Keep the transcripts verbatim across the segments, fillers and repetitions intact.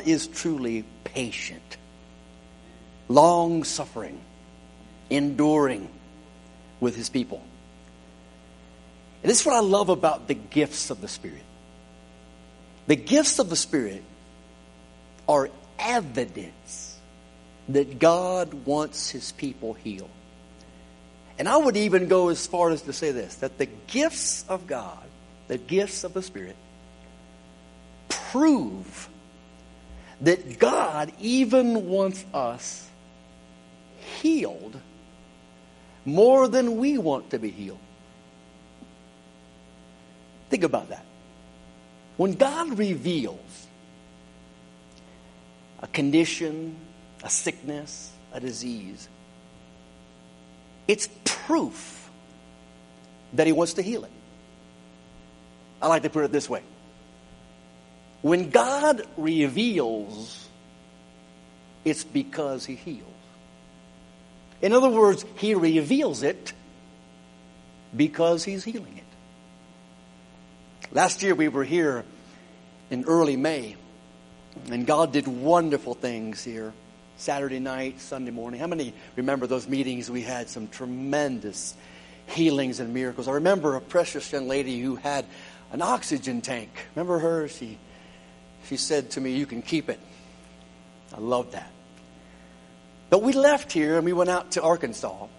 is truly patient, long-suffering, enduring with his people. And this is what I love about the gifts of the Spirit. The gifts of the Spirit are evidence that God wants his people healed. And I would even go as far as to say this, that the gifts of God, the gifts of the Spirit, prove that God even wants us healed more than we want to be healed. Think about that. When God reveals a condition, a sickness, a disease, it's proof that he wants to heal it. I like to put it this way. When God reveals, it's because he heals. In other words, he reveals it because he's healing it. Last year we were here in early May, and God did wonderful things here. Saturday night, Sunday morning. How many remember those meetings? We had some tremendous healings and miracles. I remember a precious young lady who had an oxygen tank. Remember her? She, she said to me, "You can keep it." I love that. But we left here and we went out to Arkansas.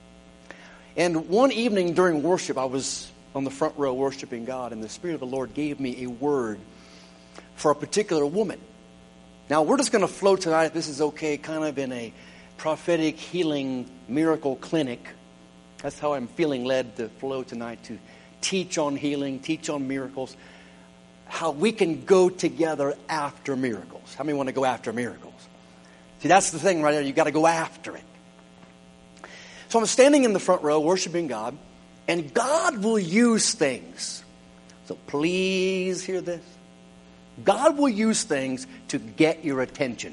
And one evening during worship, I was on the front row worshiping God, and the Spirit of the Lord gave me a word for a particular woman. Now, we're just going to flow tonight, if this is okay, kind of in a prophetic healing miracle clinic. That's how I'm feeling led to flow tonight, to teach on healing, teach on miracles, how we can go together after miracles. How many want to go after miracles? See, that's the thing right there. You've got to go after it. So I'm standing in the front row worshiping God, and God will use things. So please hear this. God will use things to get your attention,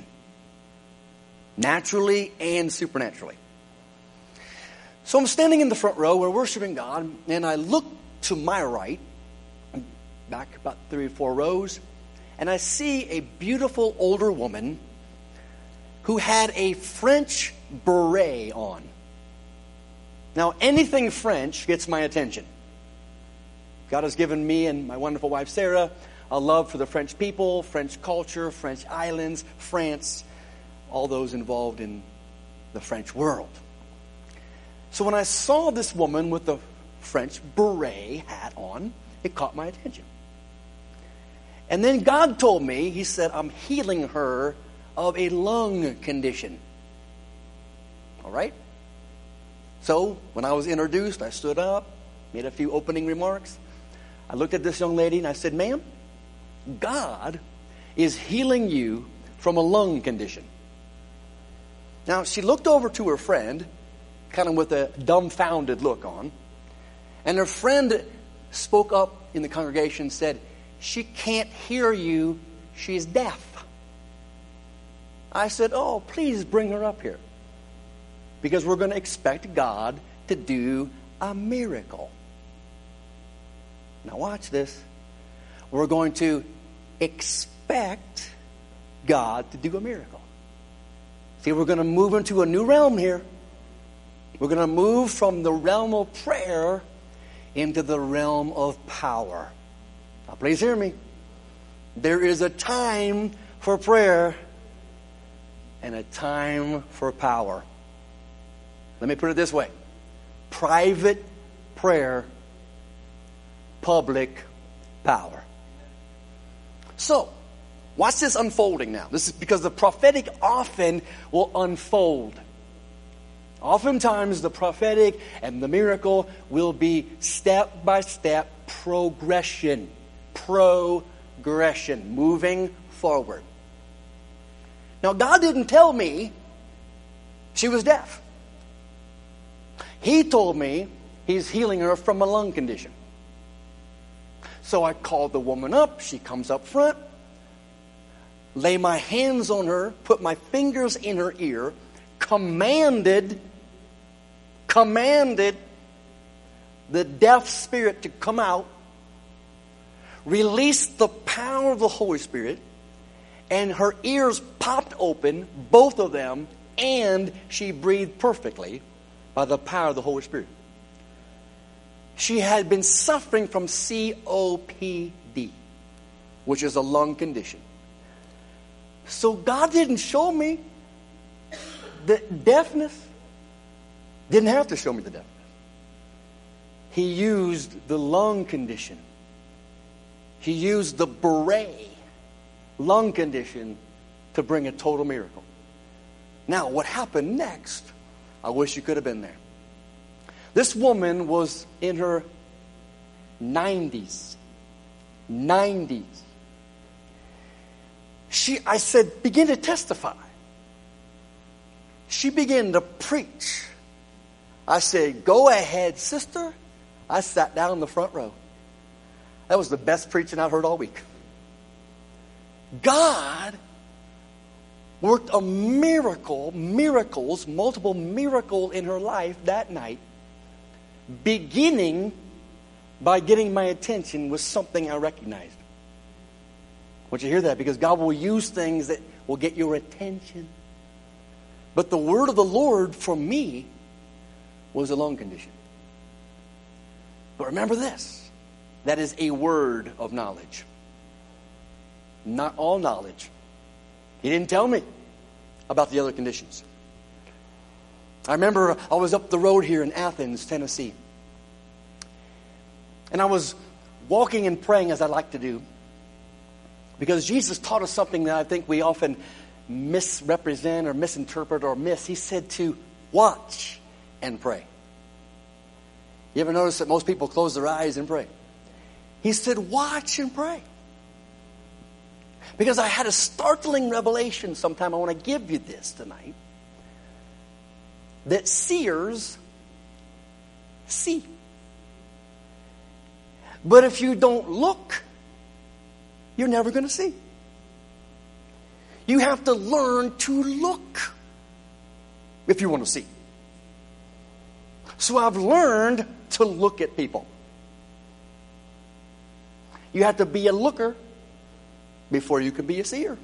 naturally and supernaturally. So I'm standing in the front row, we're worshiping God, and I look to my right, back about three or four rows, and I see a beautiful older woman who had a French beret on. Now, anything French gets my attention. God has given me and my wonderful wife Sarah a love for the French people, French culture, French islands, France, all those involved in the French world. So when I saw this woman with the French beret hat on, it caught my attention. And then God told me, he said, I'm healing her of a lung condition. All right? So when I was introduced, I stood up, made a few opening remarks. I looked at this young lady and I said, "Ma'am, God is healing you from a lung condition." Now, she looked over to her friend, kind of with a dumbfounded look on. And her friend spoke up in the congregation and said, "She can't hear you. She's deaf." I said, "Oh, please bring her up here. Because we're going to expect God to do a miracle." Now watch this. We're going to expect God to do a miracle. See, we're going to move into a new realm here. We're going to move from the realm of prayer into the realm of power. Now please hear me. There is a time for prayer and a time for power. Let me put it this way. Private prayer, public power. So, watch this unfolding now. This is because the prophetic often will unfold. Oftentimes the prophetic and the miracle will be step-by-step progression. Progression. Moving forward. Now, God didn't tell me she was deaf. He told me he's healing her from a lung condition. So I called the woman up. She comes up front. Lay my hands on her. Put my fingers in her ear. Commanded, commanded the deaf spirit to come out. Released the power of the Holy Spirit. and her ears popped open, both of them, and she breathed perfectly by the power of the Holy Spirit. She had been suffering from C O P D, which is a lung condition. So God didn't show me the deafness. Didn't have to show me the deafness. He used the lung condition. He used the beret lung condition to bring a total miracle. Now, what happened next, I wish you could have been there. This woman was in her nineties. nineties. She, I said, begin to testify. She began to preach. I said, go ahead, sister. I sat down in the front row. That was the best preaching I've heard all week. God worked a miracle, miracles, multiple miracles in her life that night, beginning by getting my attention with something I recognized. I want you to hear that, because God will use things that will get your attention. But the word of the Lord for me was a lung condition. But remember this, that is a word of knowledge. Not all knowledge. He didn't tell me about the other conditions. I remember I was up the road here in Athens, Tennessee. And I was walking and praying as I like to do. Because Jesus taught us something that I think we often misrepresent or misinterpret or miss. He said to watch and pray. You ever notice that most people close their eyes and pray? He said watch and pray. Because I had a startling revelation sometime. I want to give you this tonight. That seers see. But if you don't look, you're never going to see. You have to learn to look if you want to see. So I've learned to look at people. You have to be a looker before you can be a seer.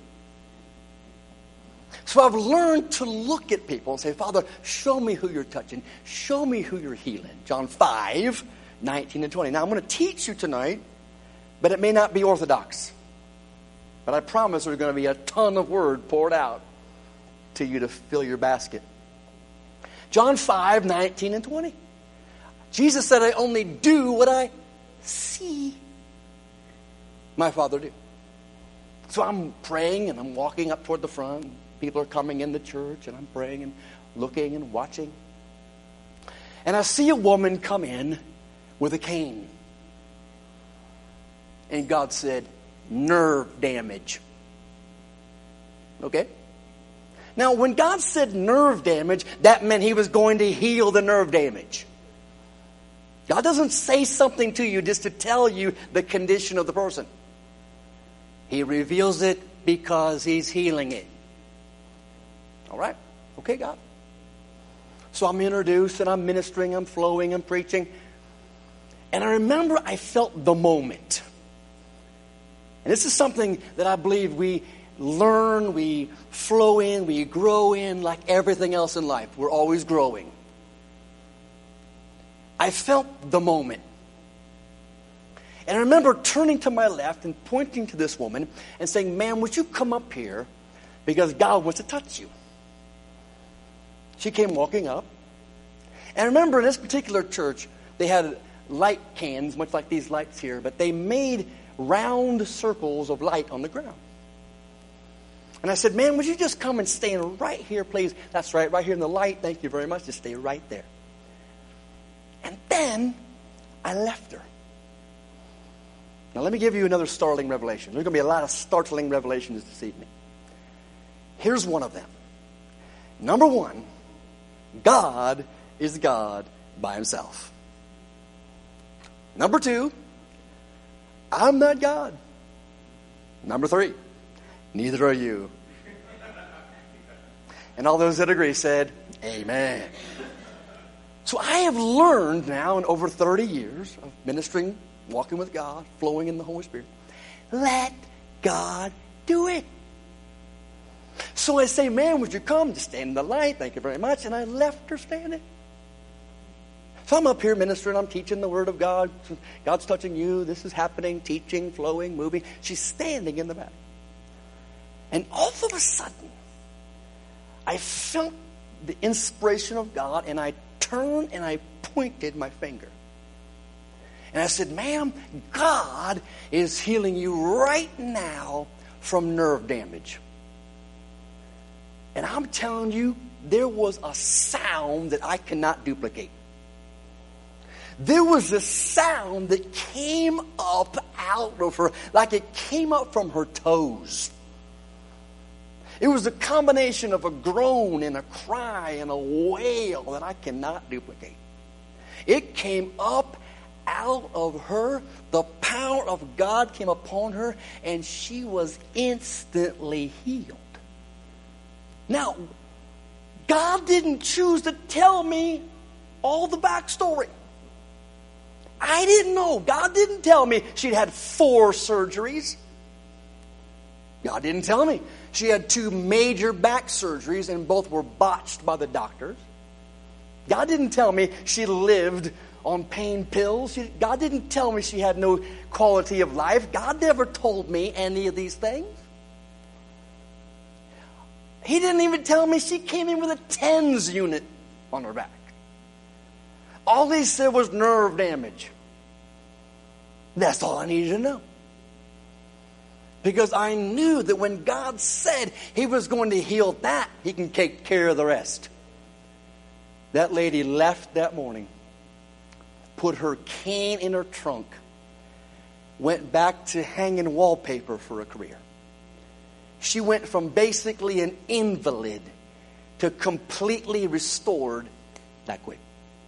So I've learned to look at people and say, Father, show me who you're touching. Show me who you're healing. John five, nineteen and twenty. Now I'm going to teach you tonight, but it may not be orthodox. But I promise there's going to be a ton of word poured out to you to fill your basket. John five, nineteen and twenty. Jesus said, I only do what I see my Father do. So I'm praying and I'm walking up toward the front. People are coming in the church and I'm praying and looking and watching. And I see a woman come in with a cane. And God said, nerve damage. Okay? Now, when God said nerve damage, that meant He was going to heal the nerve damage. God doesn't say something to you just to tell you the condition of the person. He reveals it because He's healing it. All right? Okay, God. So I'm introduced and I'm ministering, I'm flowing, I'm preaching. And I remember I felt the moment. And this is something that I believe we learn, we flow in, we grow in like everything else in life. We're always growing. I felt the moment. And I remember turning to my left and pointing to this woman and saying, ma'am, would you come up here because God wants to touch you. She came walking up. And I remember in this particular church, they had light cans, much like these lights here, but they made round circles of light on the ground. And I said, man, would you just come and stand right here, please? That's right, right here in the light. Thank you very much. Just stay right there. And then I left her. Now let me give you another startling revelation. There's going to be a lot of startling revelations this evening. Here's one of them. Number one, God is God by Himself. Number two, I'm not God. Number three, neither are you. And all those that agree said, amen. So I have learned now in over thirty years of ministering, walking with God, flowing in the Holy Spirit, let God do it. So I say, ma'am, would you come? Just stand in the light. Thank you very much. And I left her standing. So I'm up here ministering. I'm teaching the Word of God. God's touching you. This is happening, teaching, flowing, moving. She's standing in the back. And all of a sudden, I felt the inspiration of God, and I turned and I pointed my finger. And I said, ma'am, God is healing you right now from nerve damage. And I'm telling you, there was a sound that I cannot duplicate. There was a sound that came up out of her, like it came up from her toes. It was a combination of a groan and a cry and a wail that I cannot duplicate. It came up out of her. The power of God came upon her, and she was instantly healed. Now, God didn't choose to tell me all the backstory. I didn't know. God didn't tell me she'd had four surgeries. God didn't tell me. She had two major back surgeries, and both were botched by the doctors. God didn't tell me she lived on pain pills. She, God didn't tell me she had no quality of life. God never told me any of these things. He didn't even tell me she came in with a TENS unit on her back. All he said was nerve damage. That's all I needed to know. Because I knew that when God said He was going to heal that, He can take care of the rest. That lady left that morning, put her cane in her trunk, went back to hanging wallpaper for a career. She went from basically an invalid to completely restored that quick.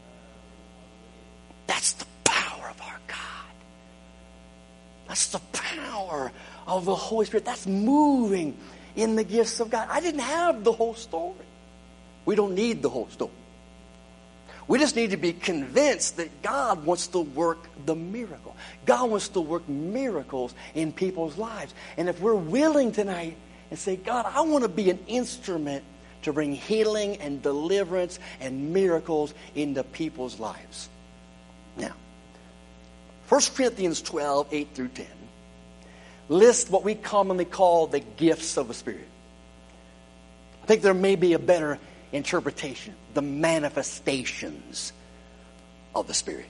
That's the power of our God. That's the power of the Holy Spirit. That's moving in the gifts of God. I didn't have the whole story. We don't need the whole story. We just need to be convinced that God wants to work the miracle. God wants to work miracles in people's lives. And if we're willing tonight and say, God, I want to be an instrument to bring healing and deliverance and miracles into people's lives. Now, First Corinthians twelve, eight through ten lists what we commonly call the gifts of the Spirit. I think there may be a better interpretation, the manifestations of the Spirit.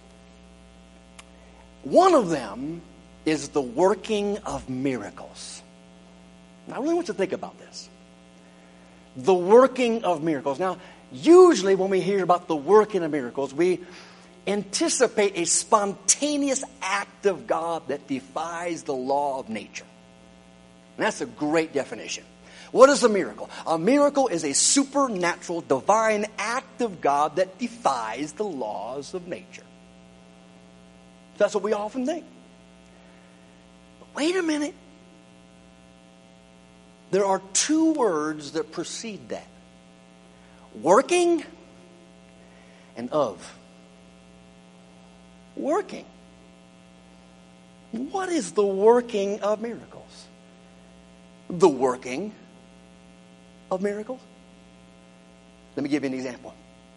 One of them is the working of miracles. Now, I really want you to think about this. The working of miracles. Now, usually when we hear about the working of miracles, we anticipate a spontaneous act of God that defies the law of nature. And that's a great definition. What is a miracle? A miracle is a supernatural, divine act of God that defies the laws of nature. That's what we often think. But wait a minute. There are two words that precede that. Working and of. Working. What is the working of miracles? The working of miracles? Let me give you an example.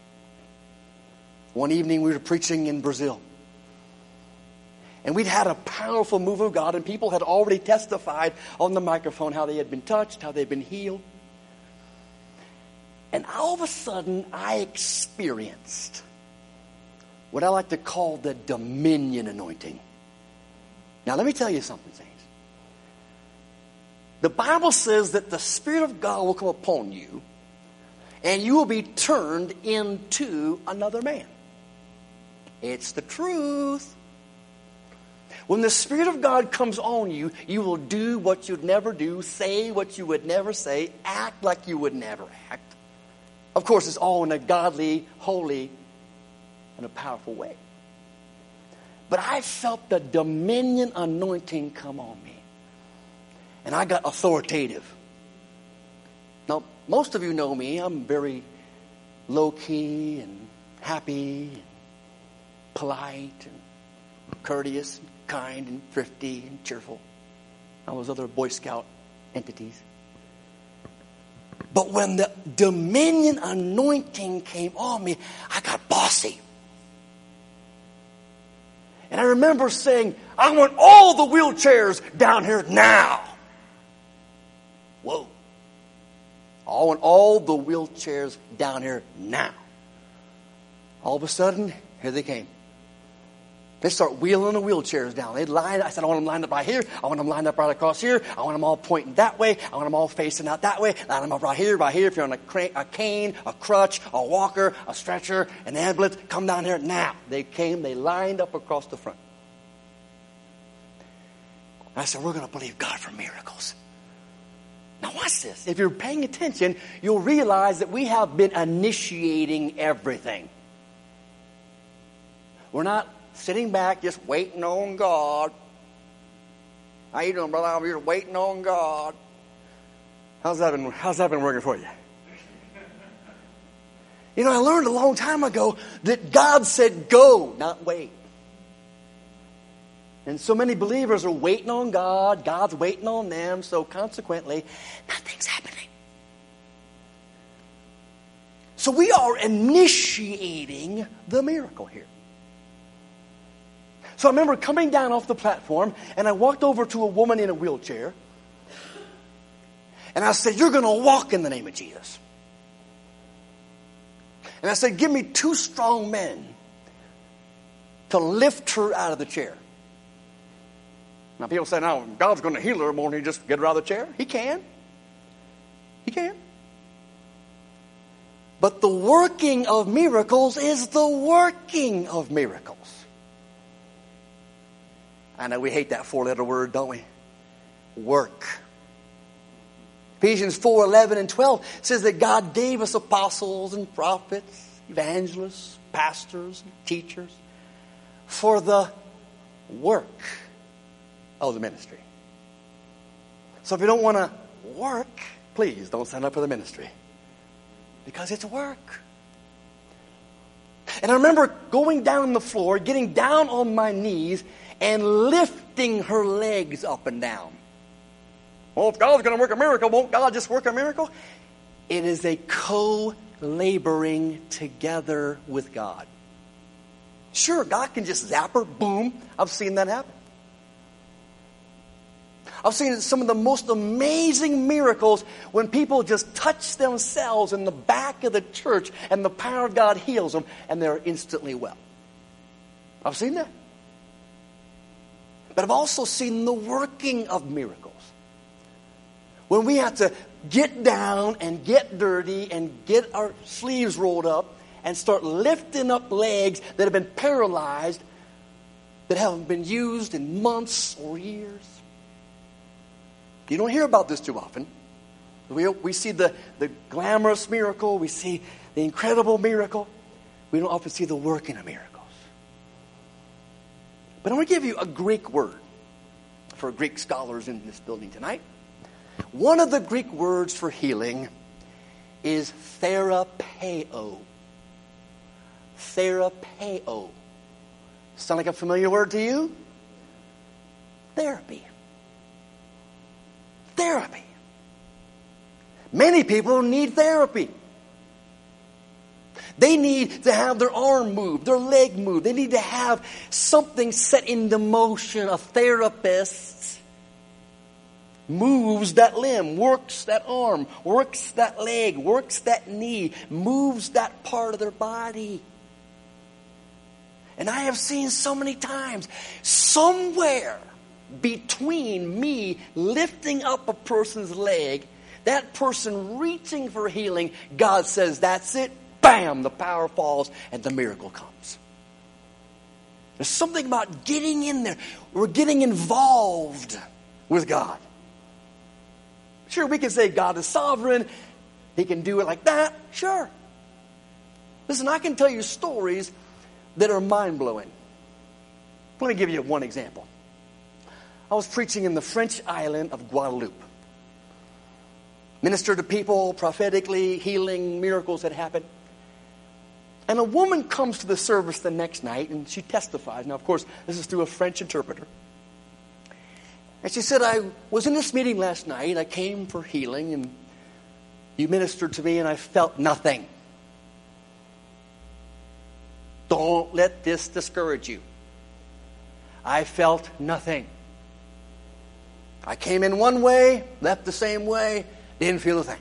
One evening we were preaching in Brazil. And we'd had a powerful move of God, and people had already testified on the microphone how they had been touched, how they'd been healed. And all of a sudden, I experienced what I like to call the dominion anointing. Now, let me tell you something, saints. The Bible says that the Spirit of God will come upon you, and you will be turned into another man. It's the truth. When the Spirit of God comes on you, you will do what you'd never do, say what you would never say, act like you would never act. Of course, it's all in a godly, holy, and a powerful way. But I felt the dominion anointing come on me. And I got authoritative. Now, most of you know me. I'm very low-key and happy and polite and courteous and kind and thrifty and cheerful. All those other Boy Scout entities. But when the dominion anointing came on me, I got bossy. And I remember saying, I want all the wheelchairs down here now. Whoa. I want all the wheelchairs down here now. All of a sudden, here they came. They start wheeling the wheelchairs down. They line. I said, I want them lined up right here. I want them lined up right across here. I want them all pointing that way. I want them all facing out that way. Line them up right here, right here. If you're on a, crane, a cane, a crutch, a walker, a stretcher, an ambulance, come down here now. They came. They lined up across the front. I said, we're going to believe God for miracles. Now watch this. If you're paying attention, you'll realize that we have been initiating everything. We're not sitting back just waiting on God. How you doing, brother? I'm here waiting on God. How's that been, how's that been working for you? You know, I learned a long time ago that God said go, not wait. And so many believers are waiting on God. God's waiting on them. So consequently, nothing's happening. So we are initiating the miracle here. So I remember coming down off the platform, and I walked over to a woman in a wheelchair. And I said, you're going to walk in the name of Jesus. And I said, give me two strong men to lift her out of the chair. Now people say, now God's going to heal her, won't he just get her out of the chair? He can. He can. But the working of miracles is the working of miracles. I know we hate that four-letter word, don't we? Work. Ephesians four, eleven and twelve says that God gave us apostles and prophets, evangelists, pastors, and teachers for the work of the ministry. So if you don't want to work, please don't sign up for the ministry. Because it's work. And I remember going down on the floor, getting down on my knees, and lifting her legs up and down. Well, if God's going to work a miracle, won't God just work a miracle? It is a co-laboring together with God. Sure, God can just zap her, boom. I've seen that happen. I've seen some of the most amazing miracles when people just touch themselves in the back of the church and the power of God heals them and they're instantly well. I've seen that. But I've also seen the working of miracles. When we have to get down and get dirty and get our sleeves rolled up and start lifting up legs that have been paralyzed, that haven't been used in months or years. You don't hear about this too often. We, we see the, the glamorous miracle. We see the incredible miracle. We don't often see the working of miracles. But I'm going to give you a Greek word for Greek scholars in this building tonight. One of the Greek words for healing is therapeo. Therapeo. Sound like a familiar word to you? Therapy. Therapy. Many people need therapy. They need to have their arm moved, their leg moved. They need to have something set into motion. A therapist moves that limb, works that arm, works that leg, works that knee, moves that part of their body. And I have seen so many times, somewhere between me lifting up a person's leg, that person reaching for healing, God says, that's it. Bam, the power falls and the miracle comes. There's something about getting in there. We're getting involved with God. Sure, we can say God is sovereign. He can do it like that. Sure. Listen, I can tell you stories that are mind-blowing. Let me give you one example. I was preaching in the French island of Guadeloupe. Ministered to people prophetically, healing, miracles had happened. And a woman comes to the service the next night and she testifies. Now, of course, this is through a French interpreter. And she said, I was in this meeting last night. I came for healing. And You ministered to me and I felt nothing. Don't let this discourage you. I felt nothing. I came in one way, left the same way, didn't feel a thing.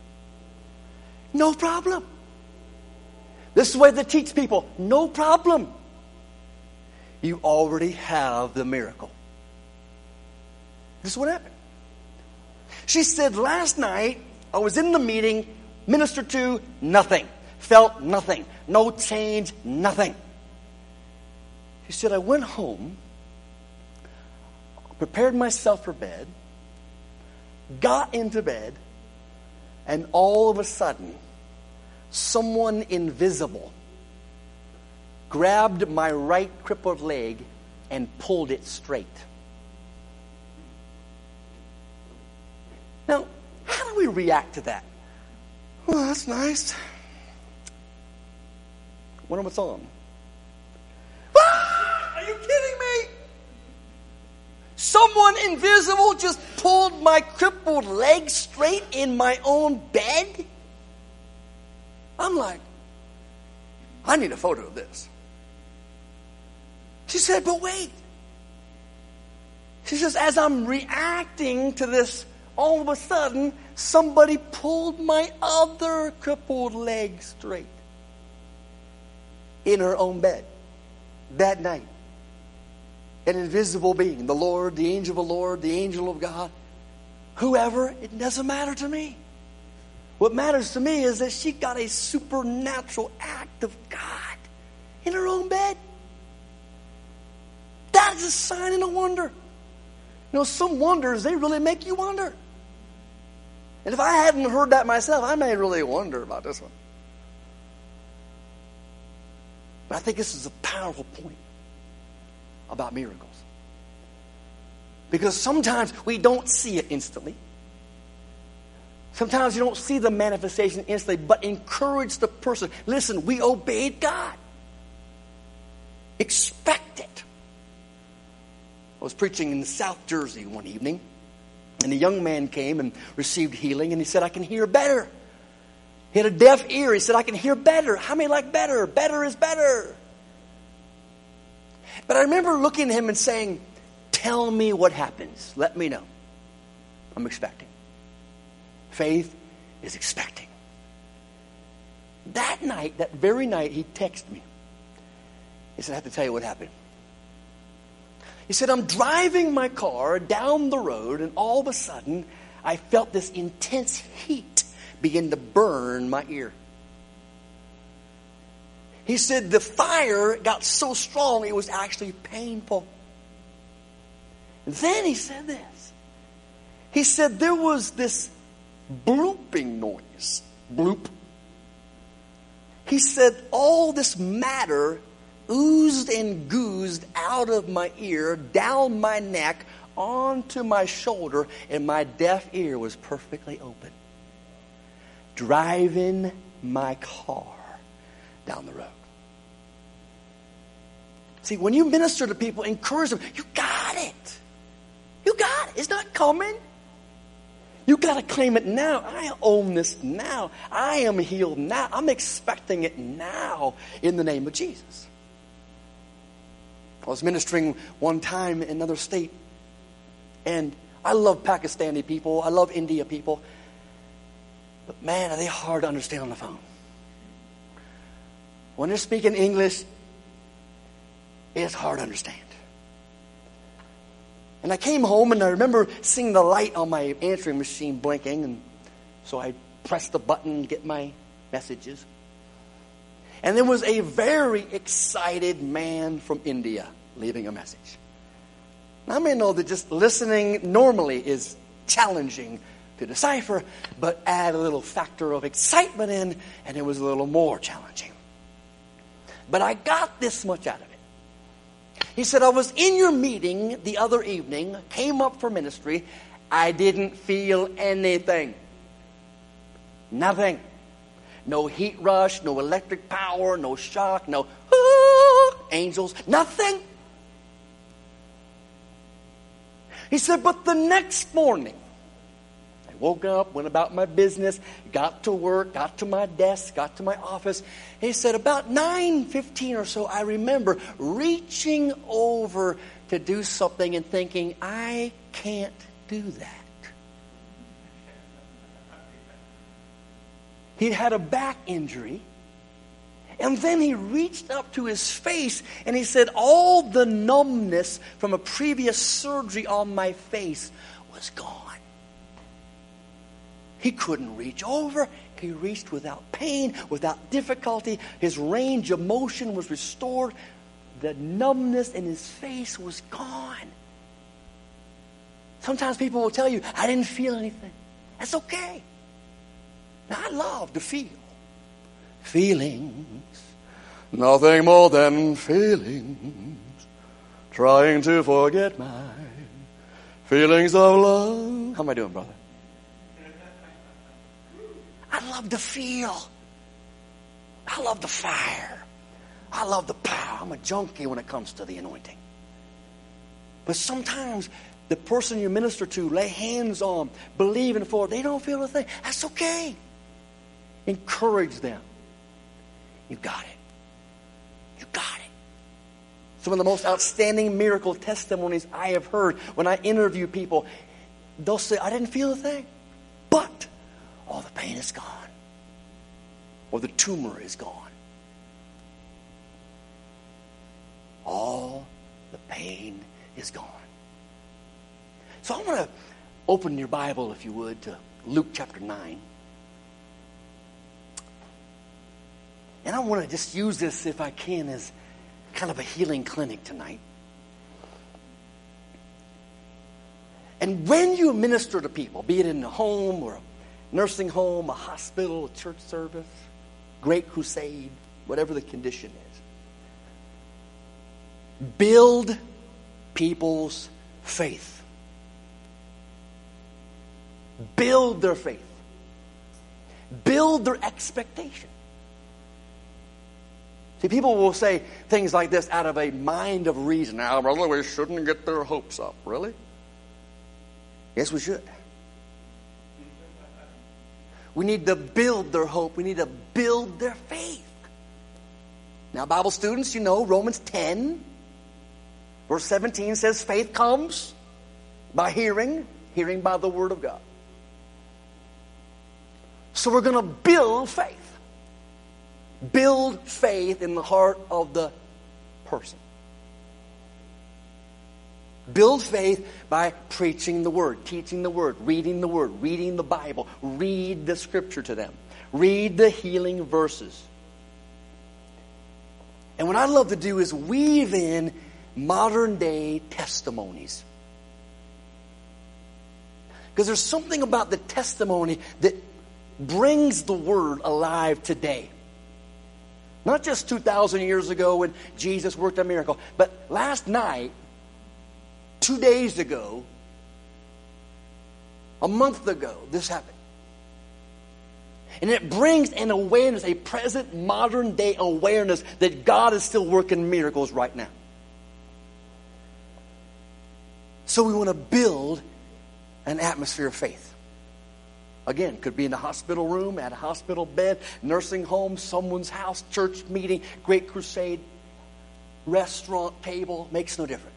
No problem. This is the way they teach people. No problem. You already have the miracle. This is what happened. She said, last night, I was in the meeting, ministered to, nothing. Felt nothing. No change, nothing. She said, I went home, prepared myself for bed, got into bed, and all of a sudden, someone invisible grabbed my right crippled leg and pulled it straight. Now, how do we react to that? Well, that's nice. Wonder what's on. Ah, are you kidding me? Someone invisible just pulled my crippled leg straight in my own bed? I'm like, I need a photo of this. She said, but wait. She says, as I'm reacting to this, all of a sudden, somebody pulled my other crippled leg straight in her own bed that night. An invisible being, the Lord, the angel of the Lord, the angel of God, whoever, it doesn't matter to me. What matters to me is that she got a supernatural act of God in her own bed. That is a sign and a wonder. You know, some wonders, they really make you wonder. And if I hadn't heard that myself, I may really wonder about this one. But I think this is a powerful point about miracles. Because sometimes we don't see it instantly. Sometimes you don't see the manifestation instantly, but encourage the person. Listen, we obeyed God. Expect it. I was preaching in South Jersey one evening, and a young man came and received healing, and he said, I can hear better. He had a deaf ear. He said, I can hear better. How many like better? Better is better. But I remember looking at him and saying, tell me what happens. Let me know. I'm expecting. Faith is expecting. That night, that very night, he texted me. He said, I have to tell you what happened. He said, I'm driving my car down the road, and all of a sudden, I felt this intense heat begin to burn my ear. He said, the fire got so strong, it was actually painful. And then he said this. He said, there was this blooping noise. Bloop. He said, all this matter oozed and goozed out of my ear, down my neck, onto my shoulder, and my deaf ear was perfectly open. Driving my car down the road. See, when you minister to people, encourage them. You got it. You got it. It's not coming. You got to claim it now. I own this now. I am healed now. I'm expecting it now in the name of Jesus. I was ministering one time in another state, and I love Pakistani people. I love India people. But man, are they hard to understand on the phone. When they're speaking English, it's hard to understand. And I came home, and I remember seeing the light on my answering machine blinking, and so I pressed the button to get my messages. And there was a very excited man from India leaving a message. Now, I may know that just listening normally is challenging to decipher, but add a little factor of excitement in, and it was a little more challenging. But I got this much out of it. He said, I was in your meeting the other evening, came up for ministry. I didn't feel anything. Nothing. No heat rush, no electric power, no shock, no ah, angels, nothing. He said, but the next morning, I woke up, went about my business, got to work, got to my desk, got to my office. He said, about nine fifteen or so, I remember reaching over to do something and thinking, I can't do that. He'd had a back injury. And then he reached up to his face and he said, all the numbness from a previous surgery on my face was gone. He couldn't reach over. He reached without pain, without difficulty. His range of motion was restored. The numbness in his face was gone. Sometimes people will tell you, I didn't feel anything. That's okay. Now, I love to feel. Feelings, nothing more than feelings, trying to forget my feelings of love. How am I doing, brother? I love to feel. I love the fire. I love the power. I'm a junkie when it comes to the anointing. But sometimes the person you minister to, lay hands on, believing for, they don't feel a thing. That's okay. Encourage them. You got it. You got it. Some of the most outstanding miracle testimonies I have heard when I interview people, they'll say, I didn't feel a thing, but all the pain is gone. Or the tumor is gone. All the pain is gone. So I want to open your Bible, if you would, to Luke chapter nine. And I want to just use this, if I can, as kind of a healing clinic tonight. And when you minister to people, be it in a home or a nursing home, a hospital, a church service, great crusade, whatever the condition is, build people's faith. Build their faith. Build their expectation. See, people will say things like this out of a mind of reason. Now, brother, we shouldn't get their hopes up. Really? Yes, we should. We need to build their hope. We need to build their faith. Now, Bible students, you know, Romans ten, verse seventeen says, faith comes by hearing, hearing by the word of God. So we're going to build faith. Build faith in the heart of the person. Build faith by preaching the word, teaching the word, reading the word, reading the Bible. Read the scripture to them. Read the healing verses. And what I love to do is weave in modern day testimonies. Because there's something about the testimony that brings the word alive today. Not just two thousand years ago when Jesus worked a miracle, but last night, two days ago, a month ago, this happened. And it brings an awareness, a present modern day awareness that God is still working miracles right now. So we want to build an atmosphere of faith. Again, could be in a hospital room, at a hospital bed, nursing home, someone's house, church meeting, great crusade, restaurant table, makes no difference.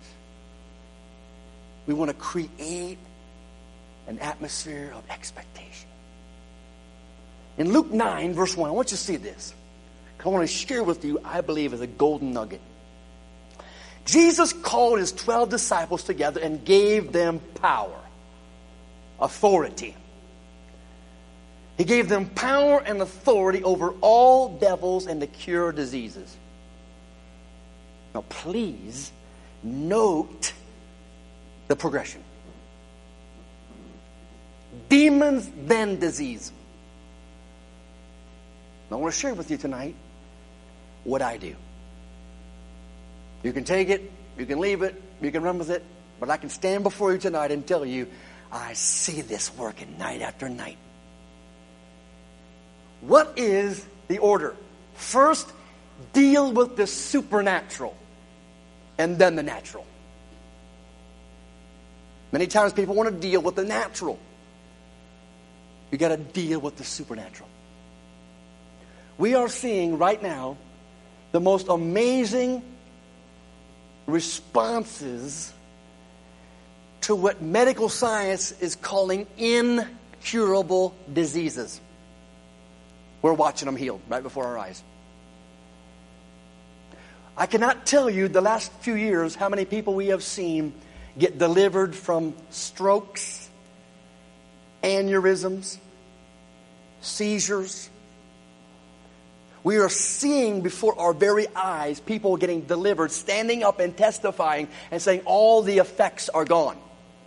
We want to create an atmosphere of expectation. In Luke nine, verse one, I want you to see this. I want to share with you, I believe, is a golden nugget. Jesus called his twelve disciples together and gave them power, authority. He gave them power and authority over all devils and to cure diseases. Now, please note the progression. Demons, then disease. Now, I want to share with you tonight what I do. You can take it, you can leave it, you can run with it, but I can stand before you tonight and tell you, I see this working night after night. What is the order? First, deal with the supernatural, and then the natural. Many times people want to deal with the natural. You got to deal with the supernatural. We are seeing right now the most amazing responses to what medical science is calling incurable diseases. We're watching them healed right before our eyes. I cannot tell you the last few years how many people we have seen get delivered from strokes, aneurysms, seizures. We are seeing before our very eyes people getting delivered, standing up and testifying and saying all the effects are gone.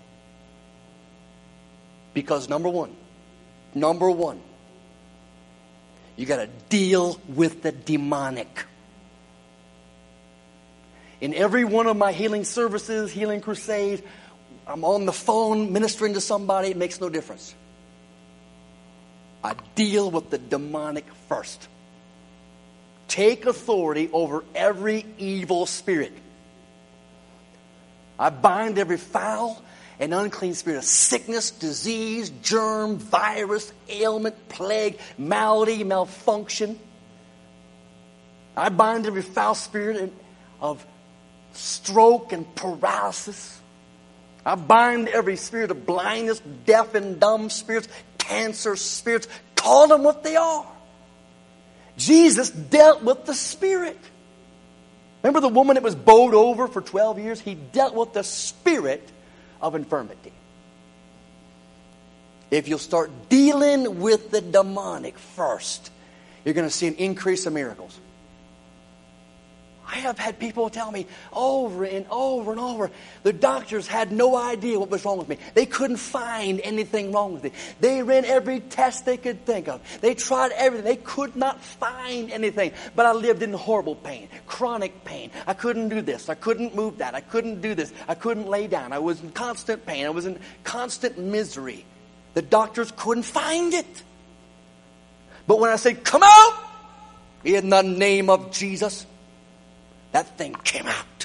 Because number one, number one, you got to deal with the demonic. In every one of my healing services, healing crusades, I'm on the phone ministering to somebody. It makes no difference. I deal with the demonic first. Take authority over every evil spirit. I bind every foul and unclean spirit of sickness, disease, germ, virus, ailment, plague, malady, malfunction. I bind every foul spirit of stroke and paralysis. I bind every spirit of blindness, deaf and dumb spirits, cancer spirits. Call them what they are. Jesus dealt with the spirit. Remember the woman that was bowed over for twelve years? He dealt with the spirit of infirmity. If you'll start dealing with the demonic first, you're going to see an increase of miracles. I have had people tell me over and over and over, the doctors had no idea what was wrong with me. They couldn't find anything wrong with me. They ran every test they could think of. They tried everything. They could not find anything. But I lived in horrible pain, chronic pain. I couldn't do this. I couldn't move that. I couldn't do this. I couldn't lay down. I was in constant pain. I was in constant misery. The doctors couldn't find it. But when I said, come out, in the name of Jesus, that thing came out.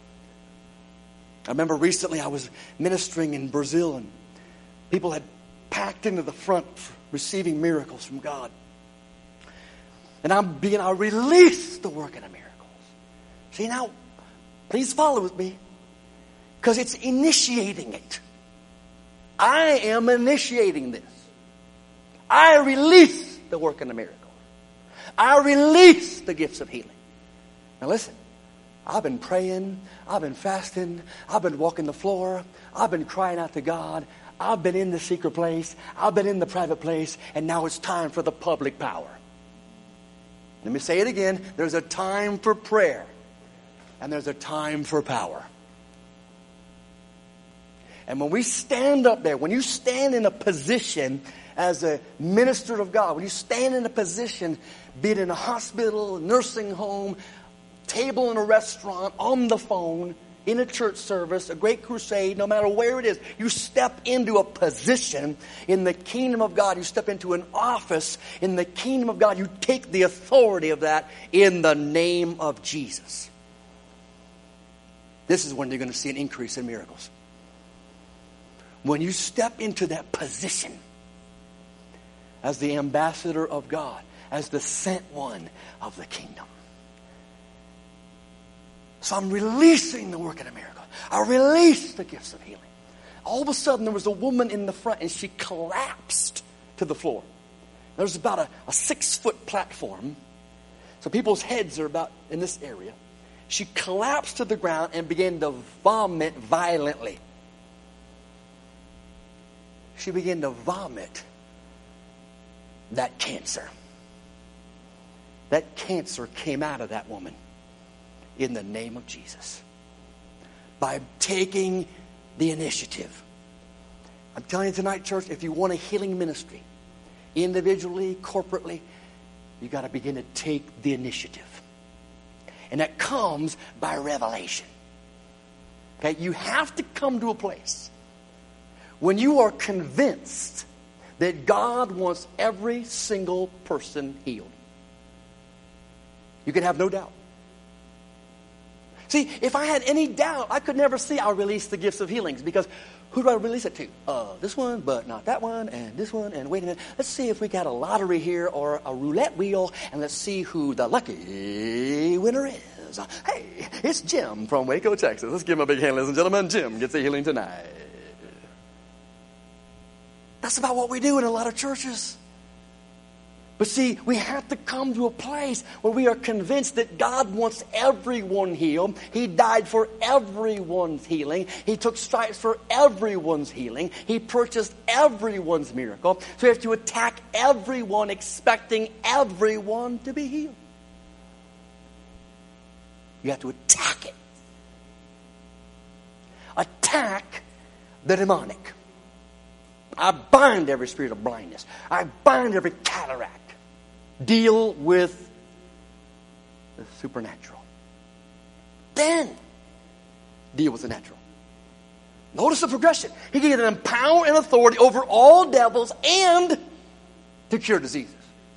I remember recently I was ministering in Brazil and people had packed into the front receiving miracles from God. And I'm being, I release the work of the miracles. See now, please follow with me. Because it's initiating it. I am initiating this. I release the work of the miracles. I release the gifts of healing. Now listen. I've been praying, I've been fasting, I've been walking the floor, I've been crying out to God, I've been in the secret place, I've been in the private place, and now it's time for the public power. Let me say it again, there's a time for prayer, and there's a time for power. And when we stand up there, when you stand in a position as a minister of God, when you stand in a position, be it in a hospital, a nursing home, table in a restaurant, on the phone, in a church service, a great crusade, no matter where it is, you step into a position in the kingdom of God. You step into an office in the kingdom of God. You take the authority of that in the name of Jesus. This is when you're going to see an increase in miracles. When you step into that position as the ambassador of God, as the sent one of the kingdom. So I'm releasing the work of the miracle. I release the gifts of healing. All of a sudden, there was a woman in the front, and she collapsed to the floor. There was about a, a six-foot platform. So people's heads are about in this area. She collapsed to the ground and began to vomit violently. She began to vomit that cancer. That cancer came out of that woman. In the name of Jesus. By taking the initiative. I'm telling you tonight, church, if you want a healing ministry, individually, corporately, you got to begin to take the initiative. And that comes by revelation. Okay, you have to come to a place when you are convinced that God wants every single person healed. You can have no doubt. See, if I had any doubt, I could never see I'll release the gifts of healings. Because Who do I release it to? Uh, this one, but not that one, and this one, and wait a minute. Let's see if we got a lottery here or a roulette wheel, and let's see who the lucky winner is. Hey, it's Jim from Waco, Texas. Let's give him a big hand, ladies and gentlemen. Jim gets a healing tonight. That's about what we do in a lot of churches. But see, we have to come to a place where we are convinced that God wants everyone healed. He died for everyone's healing. He took stripes for everyone's healing. He purchased everyone's miracle. So we have to attack everyone, expecting everyone to be healed. You have to attack it. Attack the demonic. I bind every spirit of blindness. I bind every cataract. Deal with the supernatural. Then deal with the natural. Notice the progression. He gave them power and authority over all devils and to cure diseases.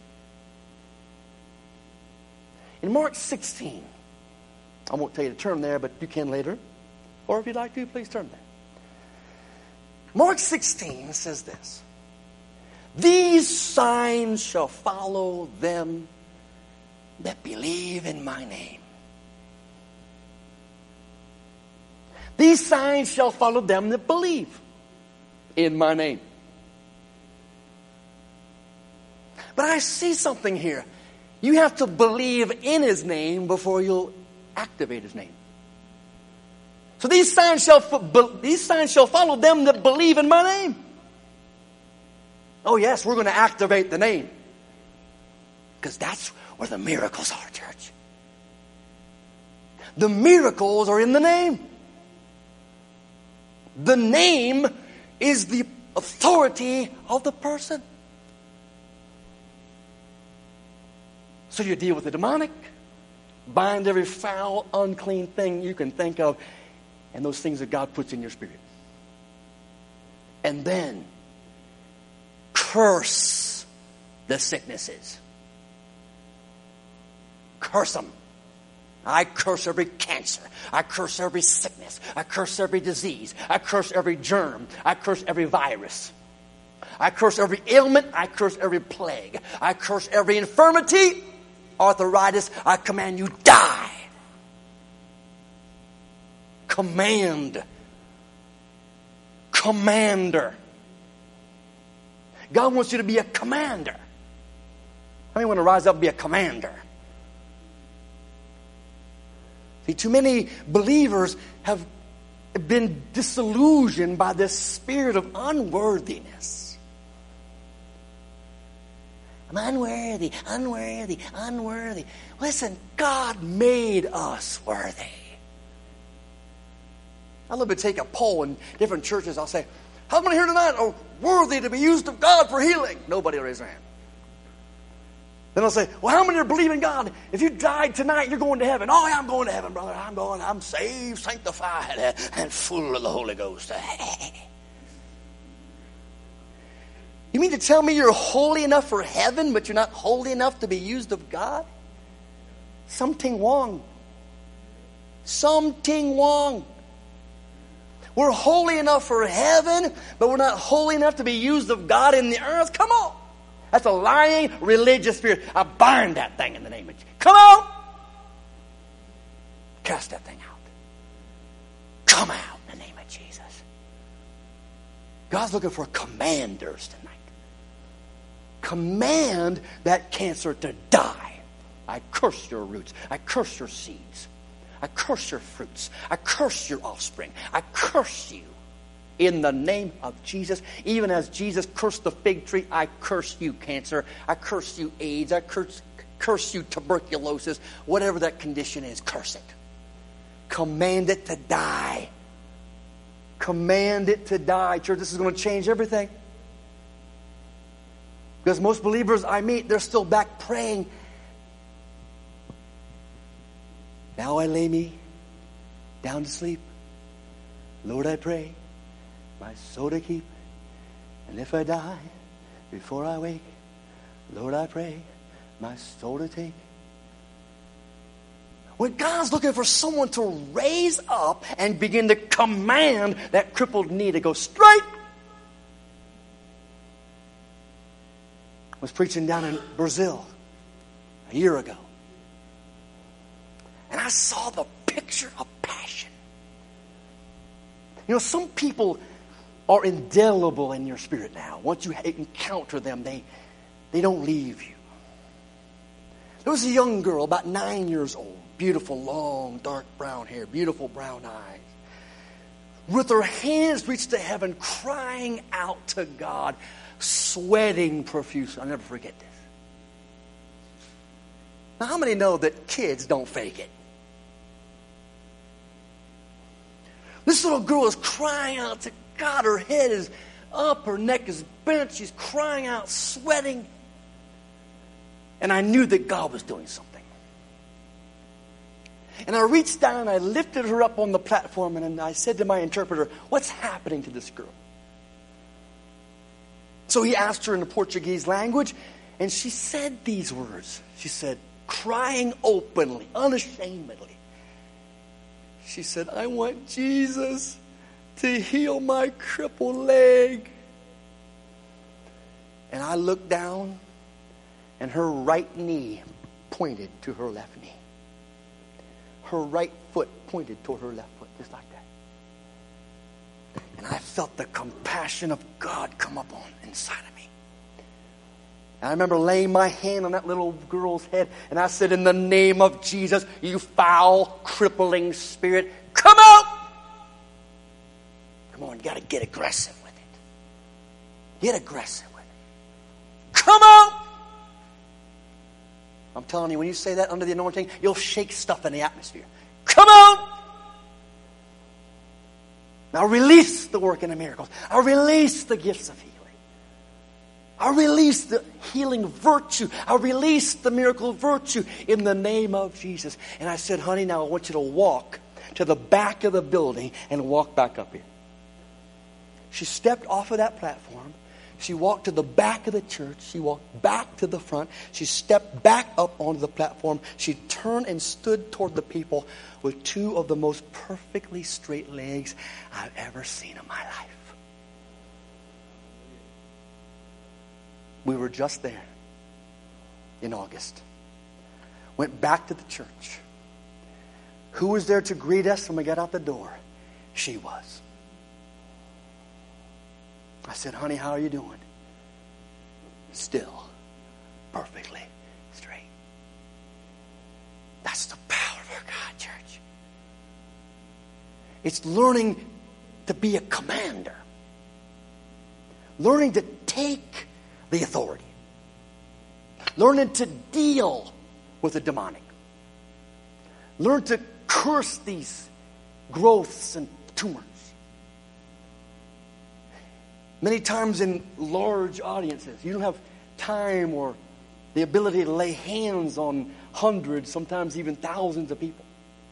In Mark sixteen, I won't tell you to turn there, but you can later. Or if you'd like to, please turn there. Mark sixteen says this. These signs shall follow them that believe in my name. These signs shall follow them that believe in my name. But I see something here. You have to believe in his name before you'll activate his name. So these signs shall these signs shall follow them that believe in my name. Oh yes, we're going to activate the name. Because that's where the miracles are, church. The miracles are in the name. The name is the authority of the person. So you deal with the demonic, bind every foul, unclean thing you can think of, and those things that God puts in your spirit. And then curse the sicknesses. Curse them. I curse every cancer. I curse every sickness. I curse every disease. I curse every germ. I curse every virus. I curse every ailment. I curse every plague. I curse every infirmity, arthritis. I command you, die. Command. Commander. God wants you to be a commander. How many want to rise up and be a commander? See, too many believers have been disillusioned by this spirit of unworthiness. I'm unworthy, unworthy, unworthy. Listen, God made us worthy. I love to take a poll in different churches. I'll say, how many here tonight are worthy to be used of God for healing? Nobody will raise their hand. Then I'll say, well, how many are believing God? If you died tonight, you're going to heaven. Oh, yeah, I'm going to heaven, brother. I'm going. I'm saved, sanctified, and full of the Holy Ghost. You mean to tell me you're holy enough for heaven, but you're not holy enough to be used of God? Something wrong. Something wrong. We're holy enough for heaven, but we're not holy enough to be used of God in the earth. Come on. That's a lying religious spirit. I bind that thing in the name of Jesus. Come on. Cast that thing out. Come out in the name of Jesus. God's looking for commanders tonight. Command that cancer to die. I curse your roots. I curse your seeds. I curse your fruits. I curse your offspring. I curse you in the name of Jesus. Even as Jesus cursed the fig tree, I curse you, cancer. I curse you, AIDS. I curse, curse you, tuberculosis. Whatever that condition is, curse it. Command it to die. Command it to die. Church, this is going to change everything. Because most believers I meet, they're still back praying. Now I lay me down to sleep. Lord, I pray my soul to keep. And if I die before I wake, Lord, I pray my soul to take. When God's looking for someone to raise up and begin to command that crippled knee to go straight. I was preaching down in Brazil a year ago. And I saw the picture of passion. You know, some people are indelible in your spirit now. Once you encounter them, they, they don't leave you. There was a young girl, about nine years old, beautiful, long, dark brown hair, beautiful brown eyes, with her hands reached to heaven, crying out to God, sweating profusely. I'll never forget this. Now, how many know that kids don't fake it? This little girl is crying out to God. Her head is up, her neck is bent. She's crying out, sweating. And I knew that God was doing something. And I reached down and I lifted her up on the platform and I said to my interpreter, what's happening to this girl? So he asked her in the Portuguese language, and she said these words. She said, crying openly, unashamedly. She said, I want Jesus to heal my crippled leg. And I looked down, and her right knee pointed to her left knee. Her right foot pointed toward her left foot, just like that. And I felt the compassion of God come up on inside of me. And I remember laying my hand on that little girl's head, and I said, in the name of Jesus, you foul, crippling spirit, come out! Come on, you got to get aggressive with it. Get aggressive with it. Come out! I'm telling you, when you say that under the anointing, you'll shake stuff in the atmosphere. Come out! Now release the working of miracles. I release the gifts of healing. I release the healing virtue. I release the miracle virtue in the name of Jesus. And I said, honey, now I want you to walk to the back of the building and walk back up here. She stepped off of that platform. She walked to the back of the church. She walked back to the front. She stepped back up onto the platform. She turned and stood toward the people with two of the most perfectly straight legs I've ever seen in my life. We were just there in August. Went back to the church. Who was there to greet us when we got out the door? She was. I said, honey, how are you doing? Still perfectly straight. That's the power of our God, church. It's learning to be a commander. Learning to take the authority. Learning to deal with the demonic. Learn to curse these growths and tumors. Many times in large audiences, you don't have time or the ability to lay hands on hundreds, sometimes even thousands of people.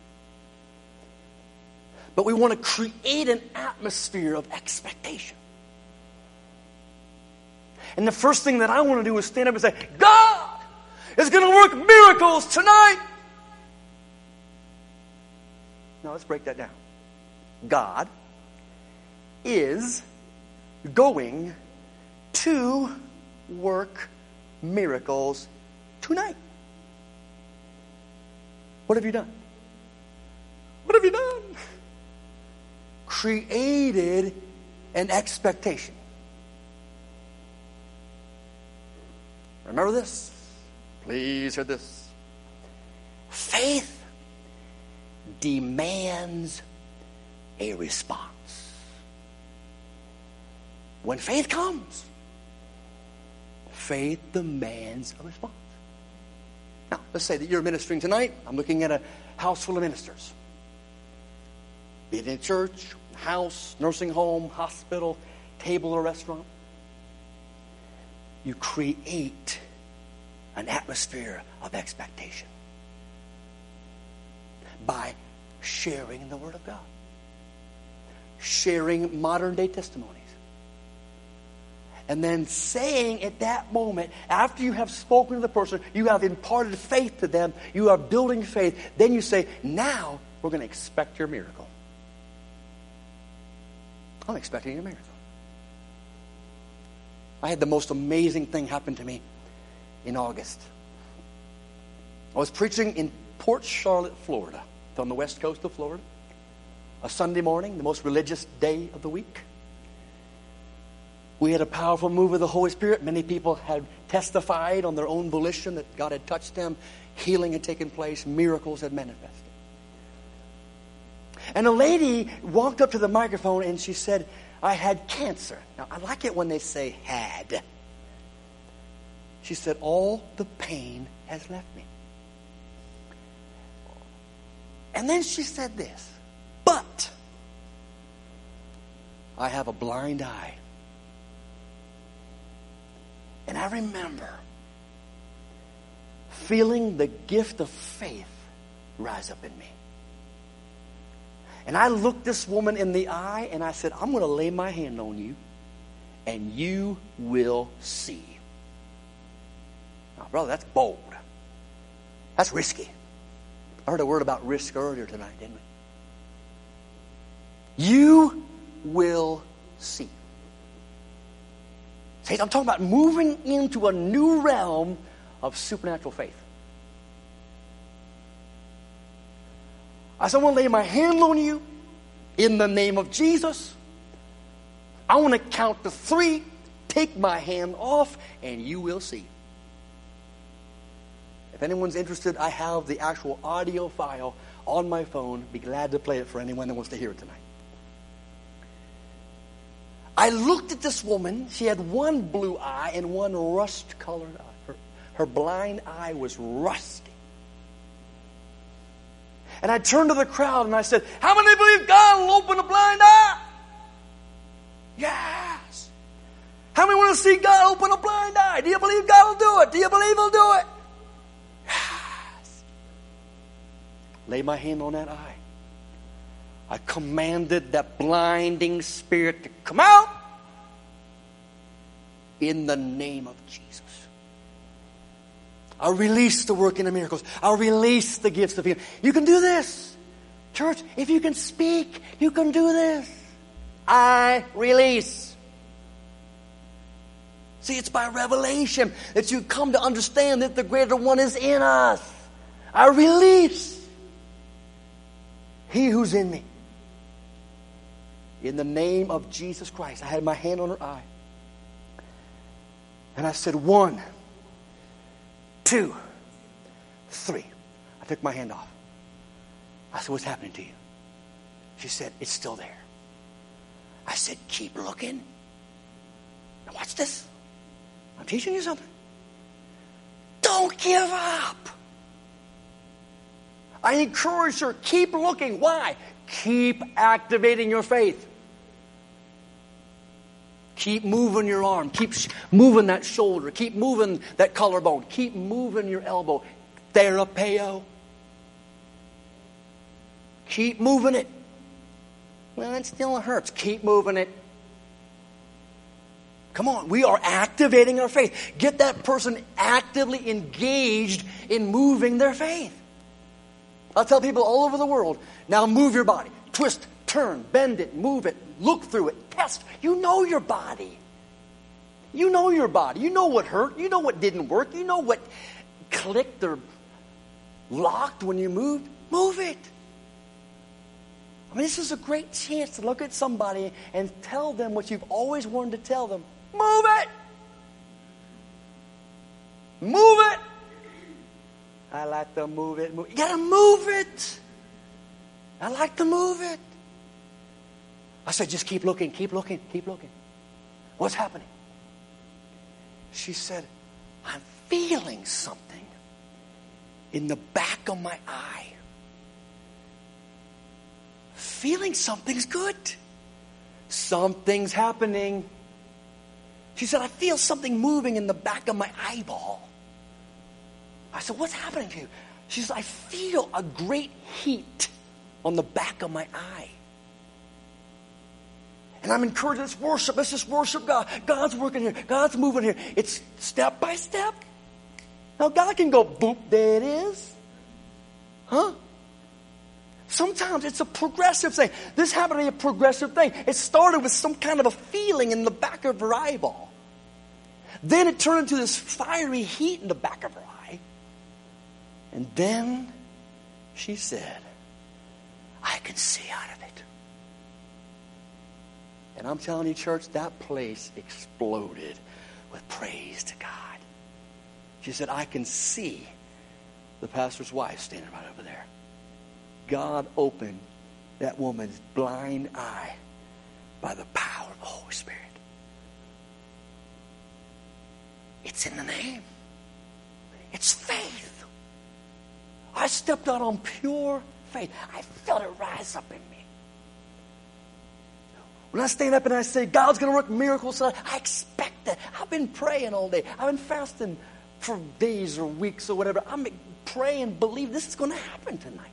But we want to create an atmosphere of expectation. And the first thing that I want to do is stand up and say, God is going to work miracles tonight. Now let's break that down. God is going to work miracles tonight. What have you done? What have you done? Created an expectation. Remember this? Please hear this. Faith demands a response. When faith comes, faith demands a response. Now, let's say that you're ministering tonight. I'm looking at a house full of ministers. Be it in a church, house, nursing home, hospital, table, or restaurant. You create an atmosphere of expectation by sharing the Word of God. Sharing modern day testimonies. And then saying at that moment, after you have spoken to the person, you have imparted faith to them, you are building faith, then you say, now we're going to expect your miracle. I'm expecting your miracle. I had the most amazing thing happen to me in August. I was preaching in Port Charlotte, Florida. It's on the west coast of Florida. A Sunday morning, the most religious day of the week. We had a powerful move of the Holy Spirit. Many people had testified on their own volition that God had touched them. Healing had taken place. Miracles had manifested. And a lady walked up to the microphone and she said, I had cancer. Now, I like it when they say had. She said, all the pain has left me. And then she said this, but I have a blind eye. And I remember feeling the gift of faith rise up in me. And I looked this woman in the eye and I said, I'm going to lay my hand on you and you will see. Now, brother, that's bold. That's risky. I heard a word about risk earlier tonight, didn't we? You will see. I'm talking about moving into a new realm of supernatural faith. I said, I want to lay my hand on you in the name of Jesus. I want to count to three, take my hand off, and you will see. If anyone's interested, I have the actual audio file on my phone. Be glad to play it for anyone that wants to hear it tonight. I looked at this woman. She had one blue eye and one rust-colored eye. Her, her blind eye was rusty. And I turned to the crowd and I said, how many believe God will open a blind eye? Yes. How many want to see God open a blind eye? Do you believe God will do it? Do you believe He'll do it? Yes. Lay my hand on that eye. I commanded that blinding spirit to come out in the name of Jesus. I release the working of miracles. I release the gifts of healing. You can do this. Church, if you can speak, you can do this. I release. See, it's by revelation that you come to understand that the greater one is in us. I release He who's in me. In the name of Jesus Christ. I had my hand on her eye. And I said, one, two, three. I took my hand off. I said, what's happening to you? She said, it's still there. I said, keep looking. Now watch this. I'm teaching you something. Don't give up. I encourage her, keep looking. Why? Keep activating your faith. Keep moving your arm. Keep sh- moving that shoulder. Keep moving that collarbone. Keep moving your elbow. Therapeo. Keep moving it. Well, it still hurts. Keep moving it. Come on. We are activating our faith. Get that person actively engaged in moving their faith. I'll tell people all over the world, now move your body. Twist, turn, bend it, move it, look through it, test. You know your body. You know your body. You know what hurt. You know what didn't work. You know what clicked or locked when you moved. Move it. I mean, this is a great chance to look at somebody and tell them what you've always wanted to tell them. Move it. Move it. I like to move it. Move. You got to move it. I like to move it. I said, just keep looking, keep looking, keep looking. What's happening? She said, I'm feeling something in the back of my eye. Feeling something's good. Something's happening. She said, I feel something moving in the back of my eyeball. I said, what's happening to you? She said, I feel a great heat on the back of my eye. And I'm encouraged, let's worship. Let's just worship God. God's working here. God's moving here. It's step by step. Now, God can go, boop, there it is. Huh? Sometimes it's a progressive thing. This happened to be a progressive thing. It started with some kind of a feeling in the back of her eyeball. Then it turned into this fiery heat in the back of her eye. And then she said, I can see out of it. And I'm telling you, church, that place exploded with praise to God. She said, I can see the pastor's wife standing right over there. God opened that woman's blind eye by the power of the Holy Spirit. It's in the name. It's faith. I stepped out on pure faith. I felt it rise up in me. When I stand up and I say, God's going to work miracles, I expect that. I've been praying all day. I've been fasting for days or weeks or whatever. I'm praying and believe this is going to happen tonight.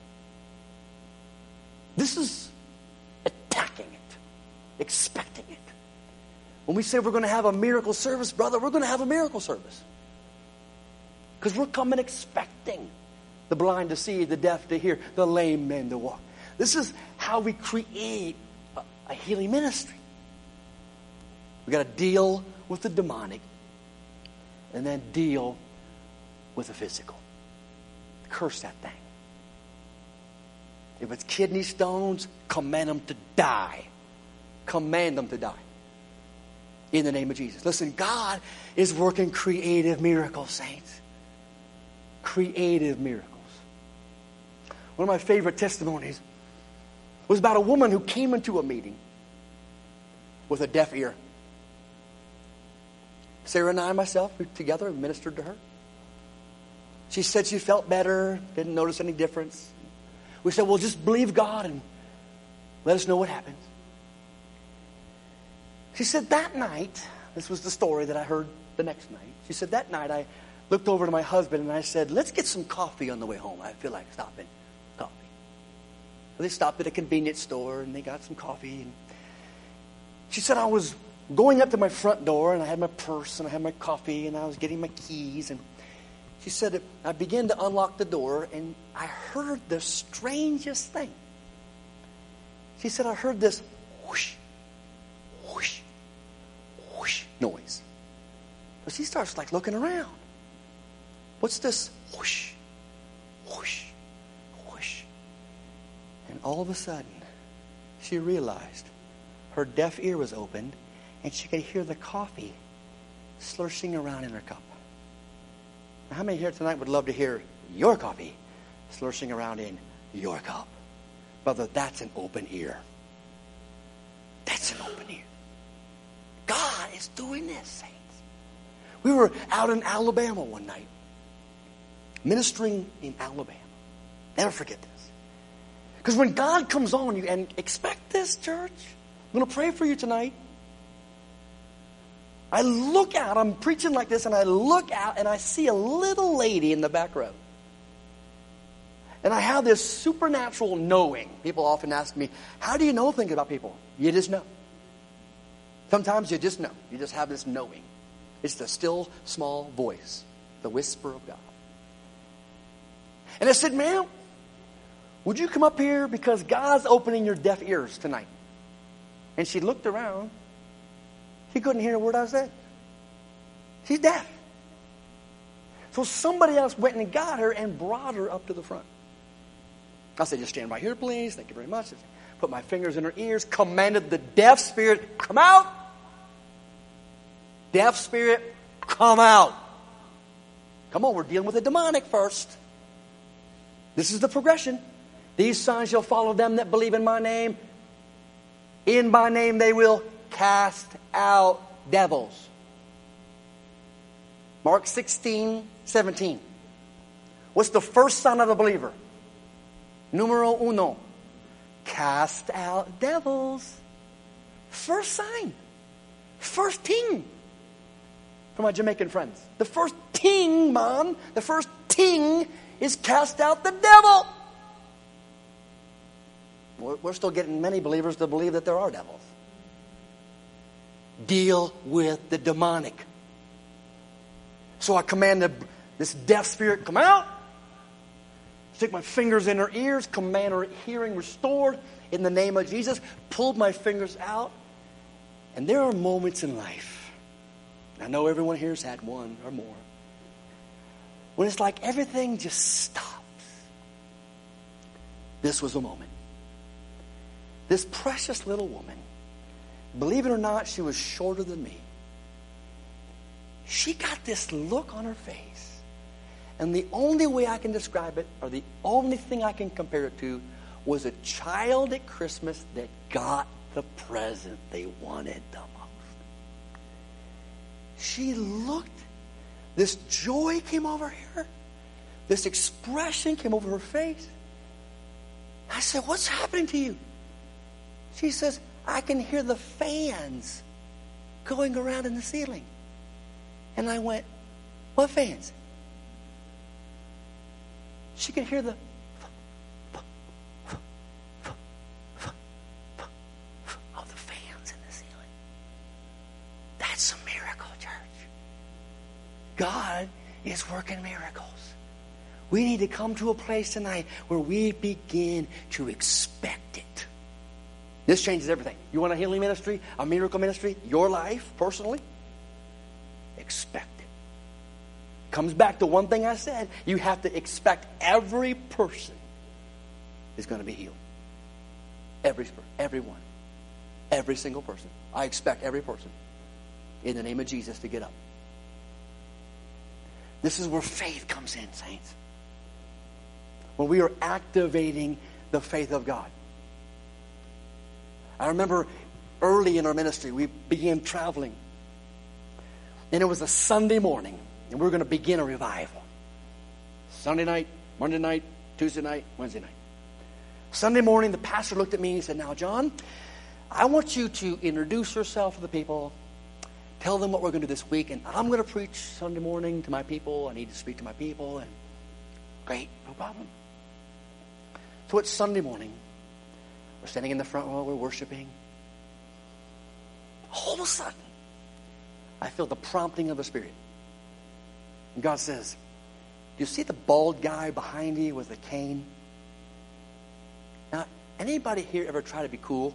This is attacking it, expecting it. When we say we're going to have a miracle service, brother, we're going to have a miracle service. Because we're coming expecting the blind to see, the deaf to hear, the lame men to walk. This is how we create a, a healing ministry. We've got to deal with the demonic and then deal with the physical. Curse that thing. If it's kidney stones, command them to die. Command them to die. In the name of Jesus. Listen, God is working creative miracles, saints. Creative miracles. One of my favorite testimonies was about a woman who came into a meeting with a deaf ear. Sarah and I, myself, we together ministered to her. She said she felt better, didn't notice any difference. We said, well, just believe God and let us know what happens. She said, that night, this was the story that I heard the next night. She said, that night I looked over to my husband and I said, let's get some coffee on the way home. I feel like stopping coffee. So they stopped at a convenience store and they got some coffee. And she said, I was going up to my front door and I had my purse and I had my coffee and I was getting my keys. And she said, I began to unlock the door and I heard the strangest thing. She said, I heard this whoosh, whoosh, whoosh noise. So she starts like looking around. What's this whoosh, whoosh, whoosh? And all of a sudden, she realized her deaf ear was opened and she could hear the coffee slurshing around in her cup. Now, how many here tonight would love to hear your coffee slurshing around in your cup? Brother, that's an open ear. That's an open ear. God is doing this, saints. We were out in Alabama one night, ministering in Alabama. Never forget this. Because when God comes on you, and expect this, church, I'm going to pray for you tonight. I look out, I'm preaching like this, and I look out and I see a little lady in the back row. And I have this supernatural knowing. People often ask me, how do you know things about people? You just know. Sometimes you just know. You just have this knowing. It's the still, small voice, the whisper of God. And I said, ma'am, would you come up here because God's opening your deaf ears tonight? And she looked around. She couldn't hear a word I said. She's deaf. So somebody else went and got her and brought her up to the front. I said, just stand right here, please. Thank you very much. Put my fingers in her ears, commanded the deaf spirit, come out. Deaf spirit, come out. Come on, we're dealing with the demonic first. This is the progression. These signs shall follow them that believe in my name. In my name they will cast out devils. Mark sixteen, seventeen. What's the first sign of a believer? Numero uno. Cast out devils. First sign. First ting. For my Jamaican friends. The first ting, Mom. The first ting is cast out the devil. We're still getting many believers to believe that there are devils. deal with the demonic. So I commanded this deaf spirit, come out. Stick my fingers in her ears, command her hearing restored in the name of Jesus. Pulled my fingers out. And there are moments in life, I know everyone here has had one or more, when it's like everything just stops. This was a moment. This precious little woman, believe it or not, she was shorter than me. She got this look on her face. And the only way I can describe it, or the only thing I can compare it to, was a child at Christmas that got the present they wanted the most. She looked, this joy came over her, this expression came over her face. I said, what's happening to you? She says, I can hear the fans going around in the ceiling. And I went, what fans? She could hear the of the fans in the ceiling. That's a miracle, church. God is working miracles. We need to come to a place tonight where we begin to expect it. This changes everything. You want a healing ministry, a miracle ministry, your life personally? Expect it. Comes back to one thing I said. You have to expect every person is going to be healed. Every everyone. Every single person. I expect every person in the name of Jesus to get up. This is where faith comes in, saints. When we are activating the faith of God. I remember early in our ministry, we began traveling. And it was a Sunday morning. And we were going to begin a revival. Sunday night, Monday night, Tuesday night, Wednesday night. Sunday morning, the pastor looked at me and he said, now, John, I want you to introduce yourself to the people. Tell them what we're going to do this week. And I'm going to preach Sunday morning to my people. I need to speak to my people. And great, no problem. So it's Sunday morning. We're standing in the front row. We're worshiping. All of a sudden, I feel the prompting of the Spirit. And God says, do you see the bald guy behind you with the cane? Now, anybody here ever try to be cool?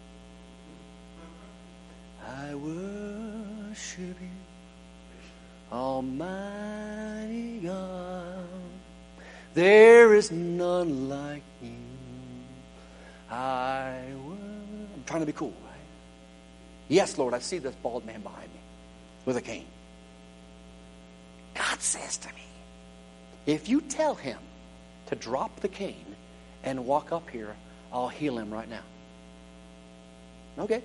I worship you, Almighty God. There is none like you. I will. I'm trying to be cool, right? Yes, Lord, I see this bald man behind me with a cane. God says to me, if you tell him to drop the cane and walk up here, I'll heal him right now. Okay.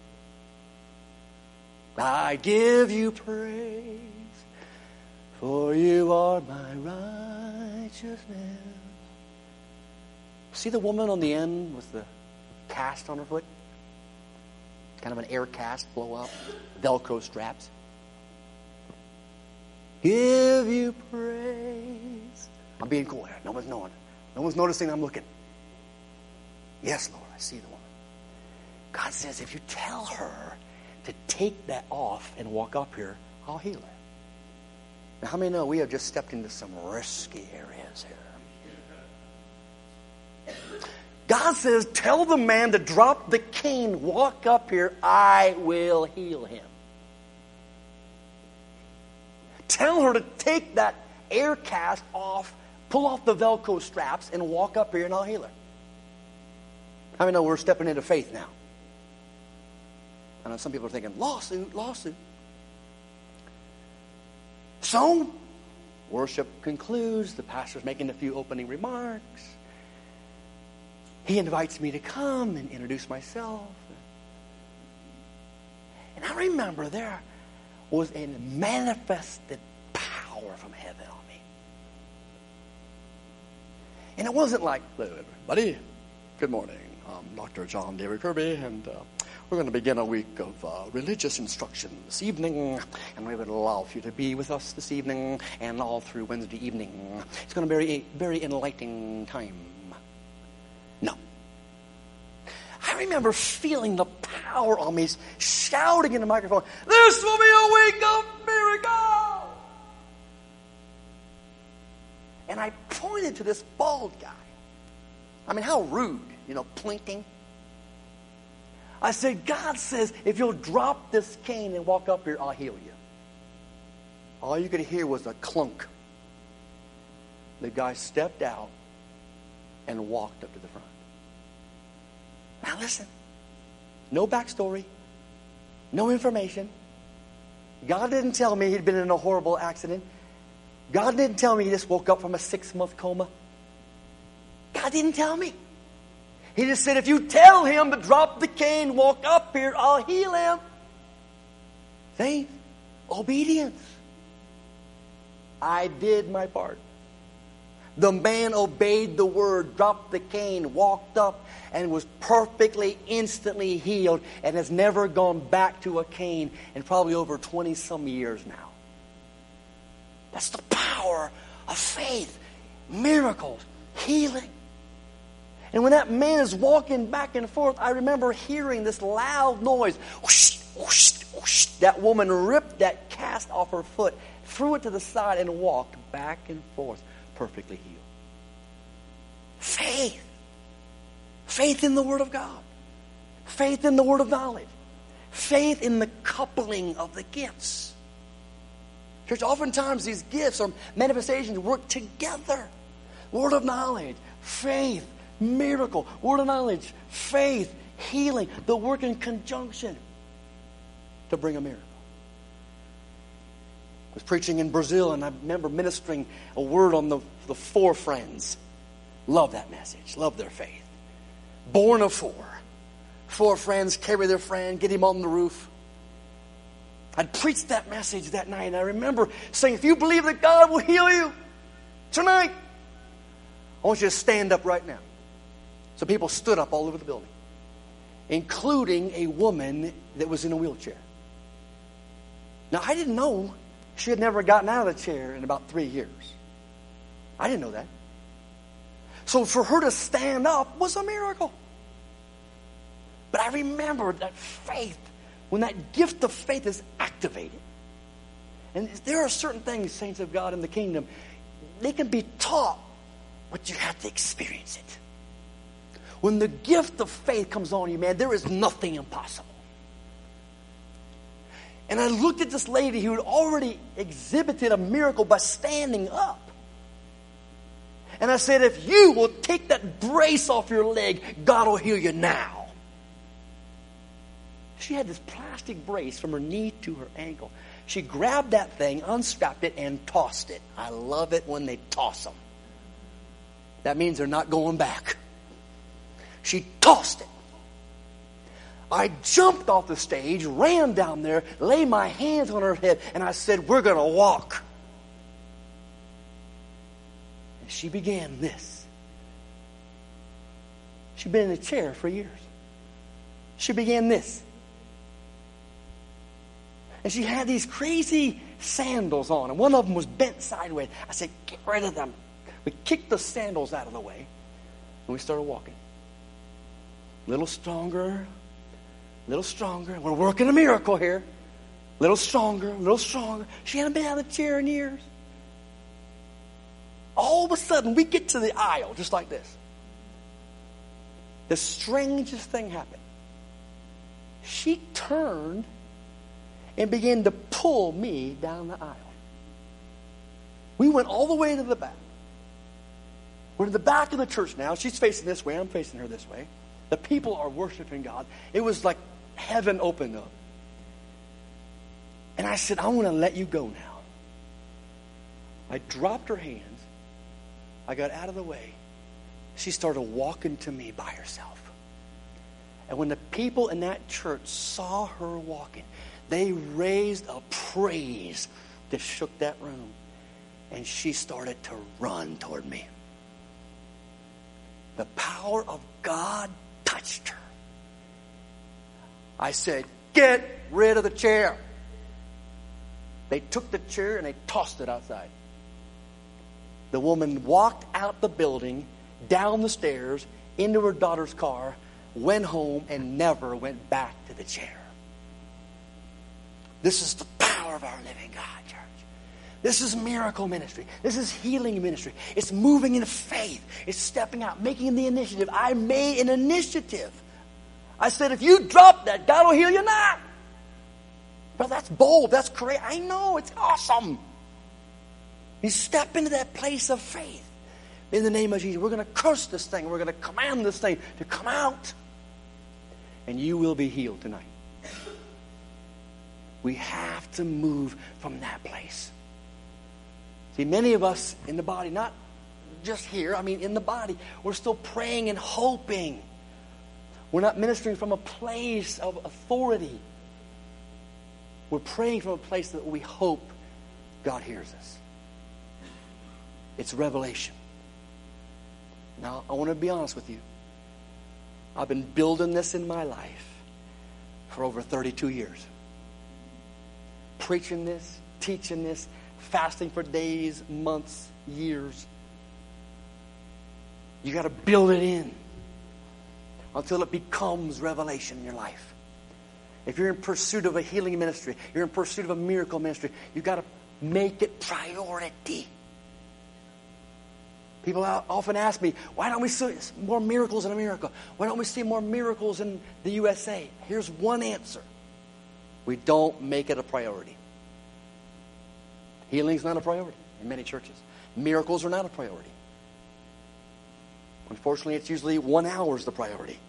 I give you praise, for you are my righteousness. See the woman on the end with the cast on her foot? Kind of an air cast, blow up, Velcro straps. Give you praise. I'm being cool here. No one's knowing. No one's noticing I'm looking. Yes, Lord, I see the woman. God says, if you tell her to take that off and walk up here, I'll heal her. Now, how many know we have just stepped into some risky areas here? God says, tell the man to drop the cane, walk up here, I will heal him. Tell her to take that air cast off, pull off the Velcro straps, and walk up here, and I'll heal her. How many know we're stepping into faith now? I know some people are thinking, lawsuit, lawsuit. So, worship concludes. The pastor's making a few opening remarks. He invites me to come and introduce myself. And I remember there was a manifested power from heaven on me. And it wasn't like, hello everybody, good morning, I'm Doctor John David Kirby, and uh, we're going to begin a week of uh, religious instruction this evening, and we would love you to be with us this evening and all through Wednesday evening. It's going to be a very enlightening time. No. I I remember feeling the power on me, shouting in the microphone, "This will be a week of miracle!" And I pointed to this bald guy. I mean, how rude, you know, plinking. I said, "God says, if you'll drop this cane and walk up here, I'll heal you." All you could hear was a clunk. The guy stepped out and walked up to the front. Now listen, no backstory, no information. God didn't tell me he'd been in a horrible accident. God didn't tell me he just woke up from a six-month coma. God didn't tell me. He just said, if you tell him to drop the cane, walk up here, I'll heal him. Faith, obedience. I did my part. The man obeyed the word, dropped the cane, walked up, and was perfectly, instantly healed, and has never gone back to a cane in probably over twenty some years now. That's the power of faith. Miracles, healing. And when that man is walking back and forth, I remember hearing this loud noise. Whoosh, whoosh, whoosh. That woman ripped that cast off her foot, threw it to the side, and walked back and forth, perfectly healed. Faith. Faith in the Word of God. Faith in the word of knowledge. Faith in the coupling of the gifts. Church, oftentimes these gifts or manifestations work together. Word of knowledge, faith, miracle. Word of knowledge, faith, healing. They work in conjunction to bring a miracle. I was preaching in Brazil, and I remember ministering a word on the, the four friends. Love that message. Love their faith. Born of four. Four friends carry their friend, get him on the roof. I'd preached that message that night, and I remember saying, if you believe that God will heal you tonight, I want you to stand up right now. So people stood up all over the building, including a woman that was in a wheelchair. Now, I didn't know she had never gotten out of the chair in about three years. I didn't know that. So for her to stand up was a miracle. But I remember that faith, when that gift of faith is activated. And there are certain things, saints of God, in the kingdom, they can be taught, but you have to experience it. When the gift of faith comes on you, man, there is nothing impossible. And I looked at this lady who had already exhibited a miracle by standing up. And I said, if you will take that brace off your leg, God will heal you now. She had this plastic brace from her knee to her ankle. She grabbed that thing, unstrapped it, and tossed it. I love it when they toss them. That means they're not going back. She tossed it. I jumped off the stage, ran down there, laid my hands on her head, and I said, we're going to walk. And she began this. She'd been in a chair for years. She began this. And she had these crazy sandals on, and one of them was bent sideways. I said, get rid of them. We kicked the sandals out of the way, and we started walking. A little stronger, a little stronger. We're working a miracle here. A little stronger, a little stronger. She hadn't been out of the chair in years. All of a sudden, we get to the aisle, just like this. The strangest thing happened. She turned and began to pull me down the aisle. We went all the way to the back. We're in the back of the church now. She's facing this way. I'm facing her this way. The people are worshiping God. It was like heaven opened up. And I said, I want to let you go now. I dropped her hands. I got out of the way. She started walking to me by herself. And when the people in that church saw her walking, they raised a praise that shook that room. And she started to run toward me. The power of God touched her. I said, get rid of the chair. They took the chair and they tossed it outside. The woman walked out the building, down the stairs, into her daughter's car, went home, and never went back to the chair. This is the power of our living God, church. This is miracle ministry. This is healing ministry. It's moving in faith. It's stepping out, making the initiative. I made an initiative. I said, if you drop that, God will heal you not. Well, that's bold. That's great. I know. It's awesome. You step into that place of faith. In the name of Jesus, we're going to curse this thing. We're going to command this thing to come out. And you will be healed tonight. We have to move from that place. See, many of us in the body, not just here, I mean in the body, we're still praying and hoping. We're not ministering from a place of authority. We're praying from a place that we hope God hears us. It's revelation. Now, I want to be honest with you. I've been building this in my life for over thirty-two years. Preaching this, teaching this, fasting for days, months, years. You got to build it in until it becomes revelation in your life. If you're in pursuit of a healing ministry, you're in pursuit of a miracle ministry, you've got to make it priority. People often ask me, why don't we see more miracles in America? Why don't we see more miracles in the U S A? Here's one answer. We don't make it a priority. Healing's not a priority in many churches. Miracles are not a priority. Unfortunately, it's usually one hour is the priority.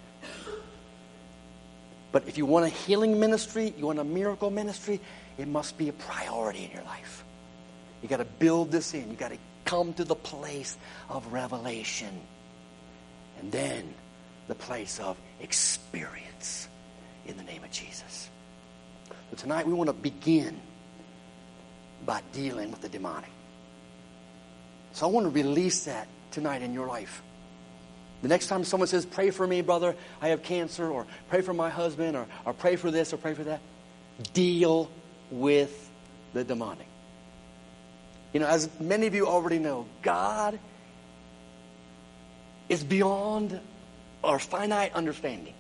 But if you want a healing ministry, you want a miracle ministry, it must be a priority in your life. You got to build this in. You got to come to the place of revelation. And then the place of experience in the name of Jesus. So tonight we want to begin by dealing with the demonic. So I want to release that tonight in your life. The next time someone says, pray for me, brother, I have cancer, or pray for my husband, or, or pray for this, or pray for that, deal with the demonic. You know, as many of you already know, God is beyond our finite understanding.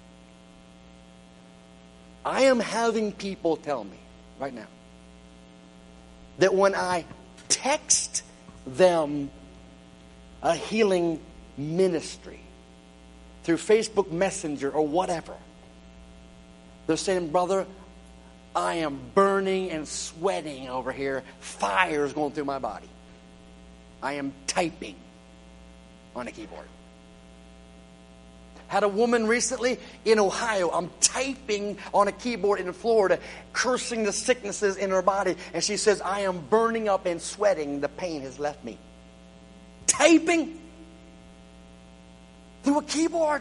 I am having people tell me right now that when I text them a healing ministry through Facebook Messenger or whatever, they're saying, brother, I am burning and sweating over here. Fire is going through my body. I am typing on a keyboard. Had a woman recently in Ohio. I'm typing on a keyboard in Florida, cursing the sicknesses in her body. And she says, I am burning up and sweating. The pain has left me. Typing through a keyboard.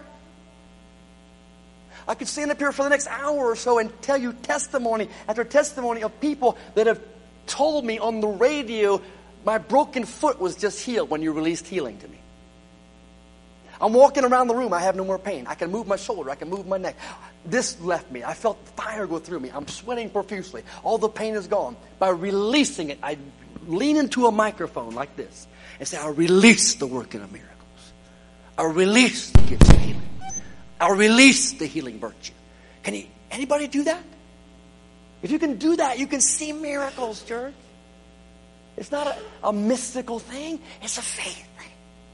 I could stand up here for the next hour or so and tell you testimony after testimony of people that have told me on the radio, my broken foot was just healed when you released healing to me. I'm walking around the room. I have no more pain. I can move my shoulder. I can move my neck. This left me. I felt fire go through me. I'm sweating profusely. All the pain is gone. By releasing it, I lean into a microphone like this and say, I release the working of miracles. I release the gifts of healing. I release the healing virtue. Can you, anybody do that? If you can do that, you can see miracles, church. It's not a, a mystical thing. It's a faith thing.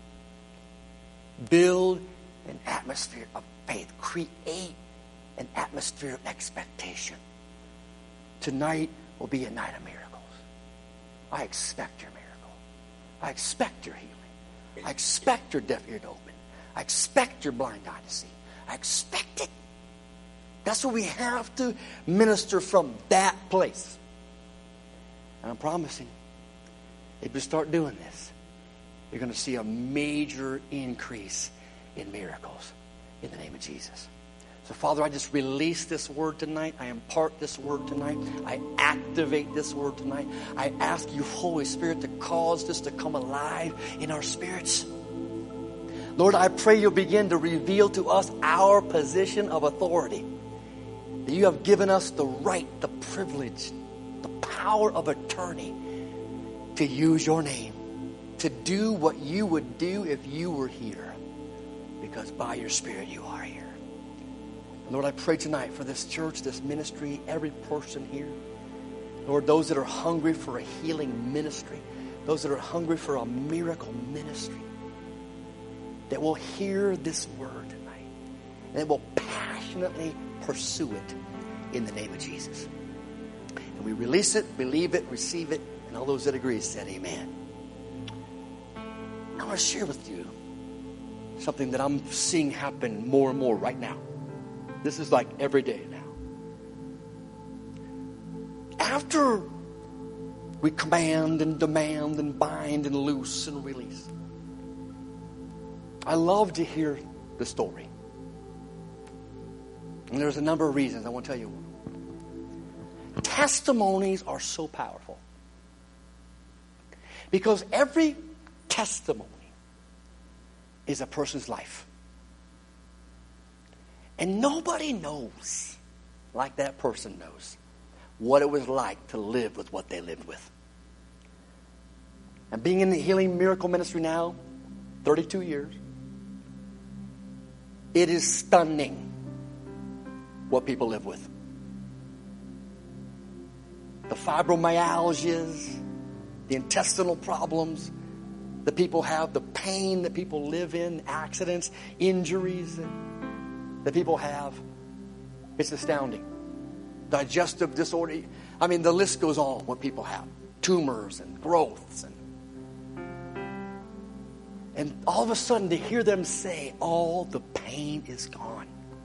Build an atmosphere of faith. Create an atmosphere of expectation. Tonight will be a night of miracles. I expect your miracle. I expect your healing. I expect your deaf ear to open. I expect your blind eye to see. I expect it. That's what we have to minister from that place. And I'm promising, if you start doing this, you're going to see a major increase in miracles in the name of Jesus. So, Father, I just release this word tonight. I impart this word tonight. I activate this word tonight. I ask you, Holy Spirit, to cause this to come alive in our spirits. Lord, I pray you'll begin to reveal to us our position of authority. That you have given us the right, the privilege, the power of attorney to use your name, to do what you would do if you were here. Because by your Spirit you are here. Lord, I pray tonight for this church, this ministry, every person here. Lord, those that are hungry for a healing ministry, those that are hungry for a miracle ministry, that will hear this word tonight and will passionately pursue it in the name of Jesus. And we release it, believe it, receive it, and all those that agree said amen. I want to share with you something that I'm seeing happen more and more right now. This is like every day now. After we command and demand and bind and loose and release, I love to hear the story. And there's a number of reasons. I want to tell you. Testimonies are so powerful. Because every testimony is a person's life. And nobody knows, like that person knows, what it was like to live with what they lived with. And being in the healing miracle ministry now, thirty-two years, it is stunning what people live with. The fibromyalgias, the intestinal problems that people have, the pain that people live in, accidents, injuries that people have. It's astounding. Digestive disorder. I mean, the list goes on what people have. Tumors and growths. And, and all of a sudden to hear them say, all the pain is gone.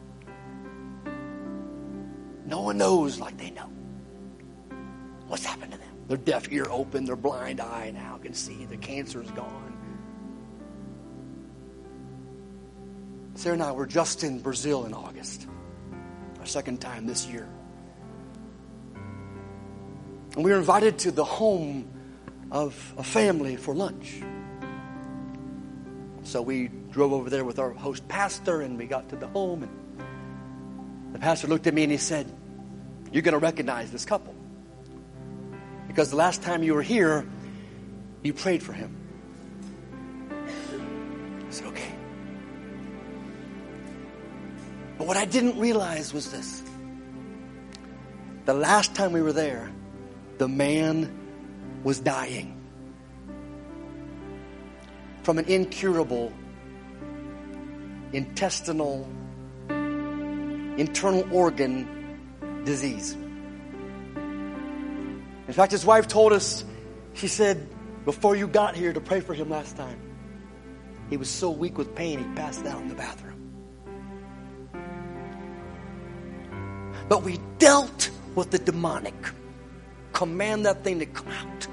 No one knows like they know what's happened to them. Their deaf ear open, their blind eye now can see, their cancer is gone. Sarah and I were just in Brazil in August. Our second time this year. And we were invited to the home of a family for lunch. So we drove over there with our host pastor, and we got to the home, and the pastor looked at me and he said, "You're going to recognize this couple. Because the last time you were here, you prayed for him." I said, "Okay." But what I didn't realize was this. The last time we were there, the man was dying from an incurable intestinal, internal organ disease. In fact, his wife told us, she said, before you got here to pray for him last time, he was so weak with pain, he passed out in the bathroom. But we dealt with the demonic. Command that thing to come out.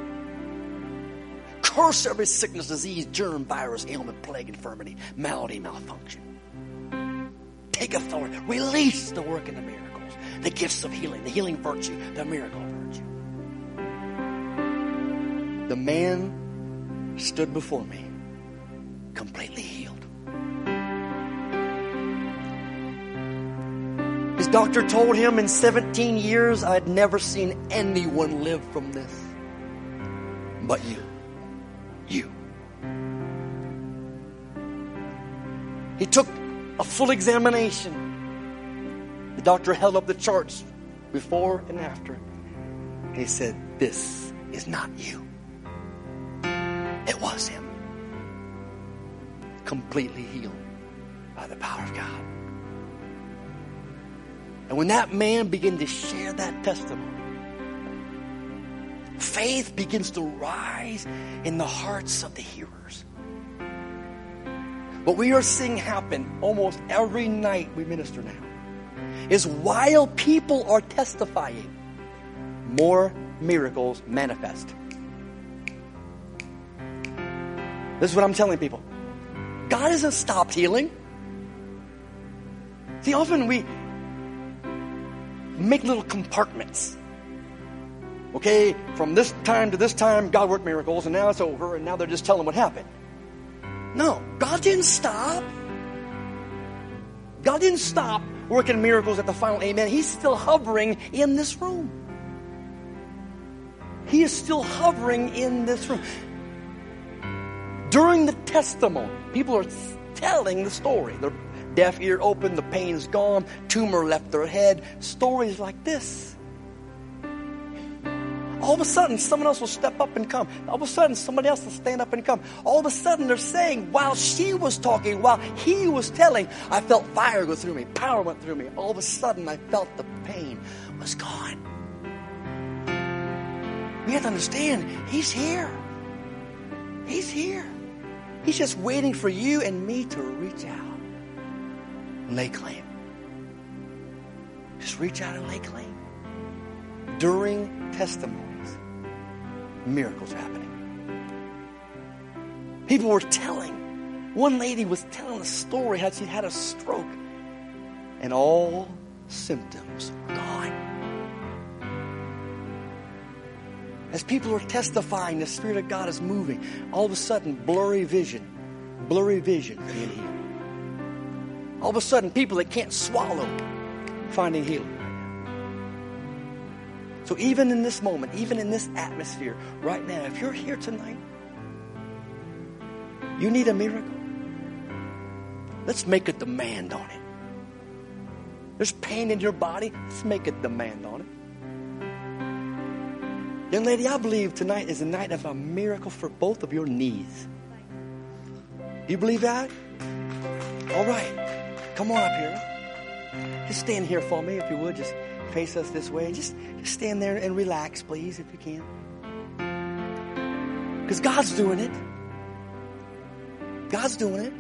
Curse every sickness, disease, germ, virus, ailment, plague, infirmity, malady, malfunction. Take authority. Release the work of the miracles, the gifts of healing, the healing virtue, the miracle virtue. The man stood before me, completely healed. His doctor told him in seventeen years, I'd never seen anyone live from this. But you. You. He took a full examination. The doctor held up the charts before and after. And he said, this is not you. It was him. Completely healed by the power of God. And when that man began to share that testimony, faith begins to rise in the hearts of the hearers. What we are seeing happen almost every night we minister now is while people are testifying, more miracles manifest. This is what I'm telling people. God hasn't stopped healing. See, often we make little compartments. Okay, from this time to this time, God worked miracles, and now it's over, and now they're just telling what happened. No, God didn't stop. God didn't stop working miracles at the final amen. He's still hovering in this room. He is still hovering in this room. During the testimony, people are telling the story. They're deaf ear open, the pain's gone, tumor left their head. Stories like this. All of a sudden, someone else will step up and come. All of a sudden, somebody else will stand up and come. All of a sudden, they're saying, while she was talking, while he was telling, I felt fire go through me. Power went through me. All of a sudden, I felt the pain was gone. We have to understand, he's here. He's here. He's just waiting for you and me to reach out and lay claim. Just reach out and lay claim. During testimonies, miracles happening. People were telling. One lady was telling a story how she had a stroke and all symptoms were gone. As people are testifying, the Spirit of God is moving. All of a sudden, blurry vision, blurry vision being healed. All of a sudden, people that can't swallow finding healing. So even in this moment, even in this atmosphere, right now, if you're here tonight, you need a miracle. Let's make a demand on it. There's pain in your body. Let's make a demand on it. Young lady, I believe tonight is a night of a miracle for both of your knees. You believe that? All right. Come on up here. Just stand here for me, if you would. Just face us this way. Just, just stand there and relax, please, if you can. Because God's doing it. God's doing it.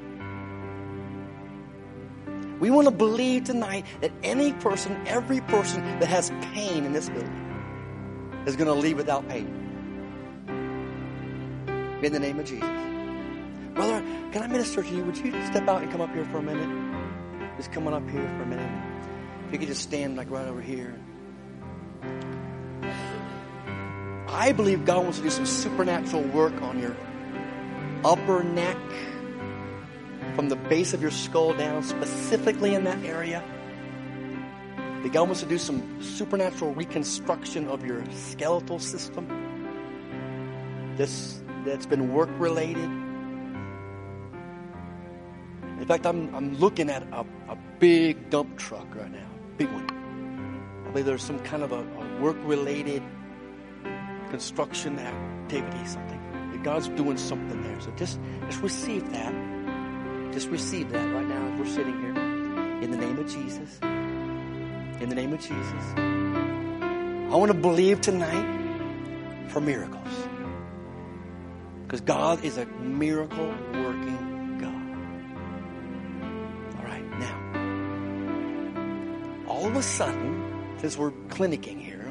We want to believe tonight that any person, every person that has pain in this building is going to leave without pain. In the name of Jesus. Brother, can I minister to you? Would you step out and come up here for a minute? Just come on up here for a minute. If you could just stand like right over here. I believe God wants to do some supernatural work on your upper neck, from the base of your skull down, specifically in that area. That God wants to do some supernatural reconstruction of your skeletal system. This that's been work related. In fact, I'm I'm looking at a, a big dump truck right now, big one. I believe there's some kind of a, a work related construction activity, something. That God's doing something there. So just just receive that. Just receive that right now as we're sitting here. In the name of Jesus. In the name of Jesus. I want to believe tonight for miracles. Because God is a miracle working God. All right, now. All of a sudden, since we're clinicking here,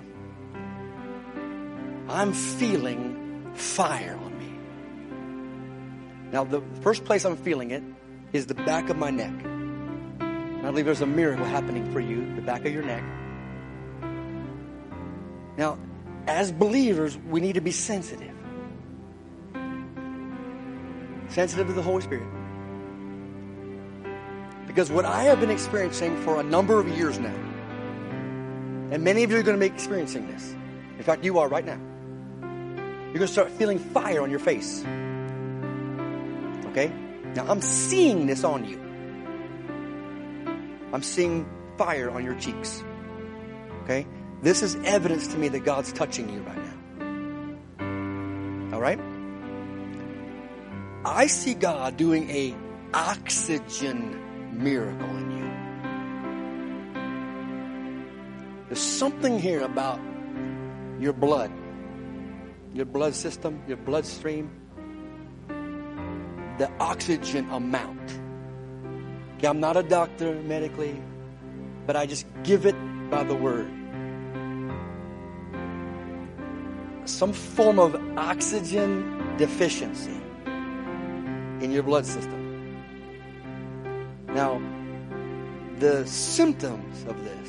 I'm feeling fire on me. Now, the first place I'm feeling it is the back of my neck. I believe there's a miracle happening for you, the back of your neck. Now, as believers, we need to be sensitive. Sensitive to the Holy Spirit. Because what I have been experiencing for a number of years now, and many of you are going to be experiencing this. In fact, you are right now. You're going to start feeling fire on your face. Okay? Now, I'm seeing this on you. I'm seeing fire on your cheeks. Okay? This is evidence to me that God's touching you right now. All right? I see God doing a oxygen miracle in you. There's something here about your blood, your blood system, your bloodstream, the oxygen amount. Okay, I'm not a doctor medically, but I just give it by the word. Some form of oxygen deficiency in your blood system. Now, the symptoms of this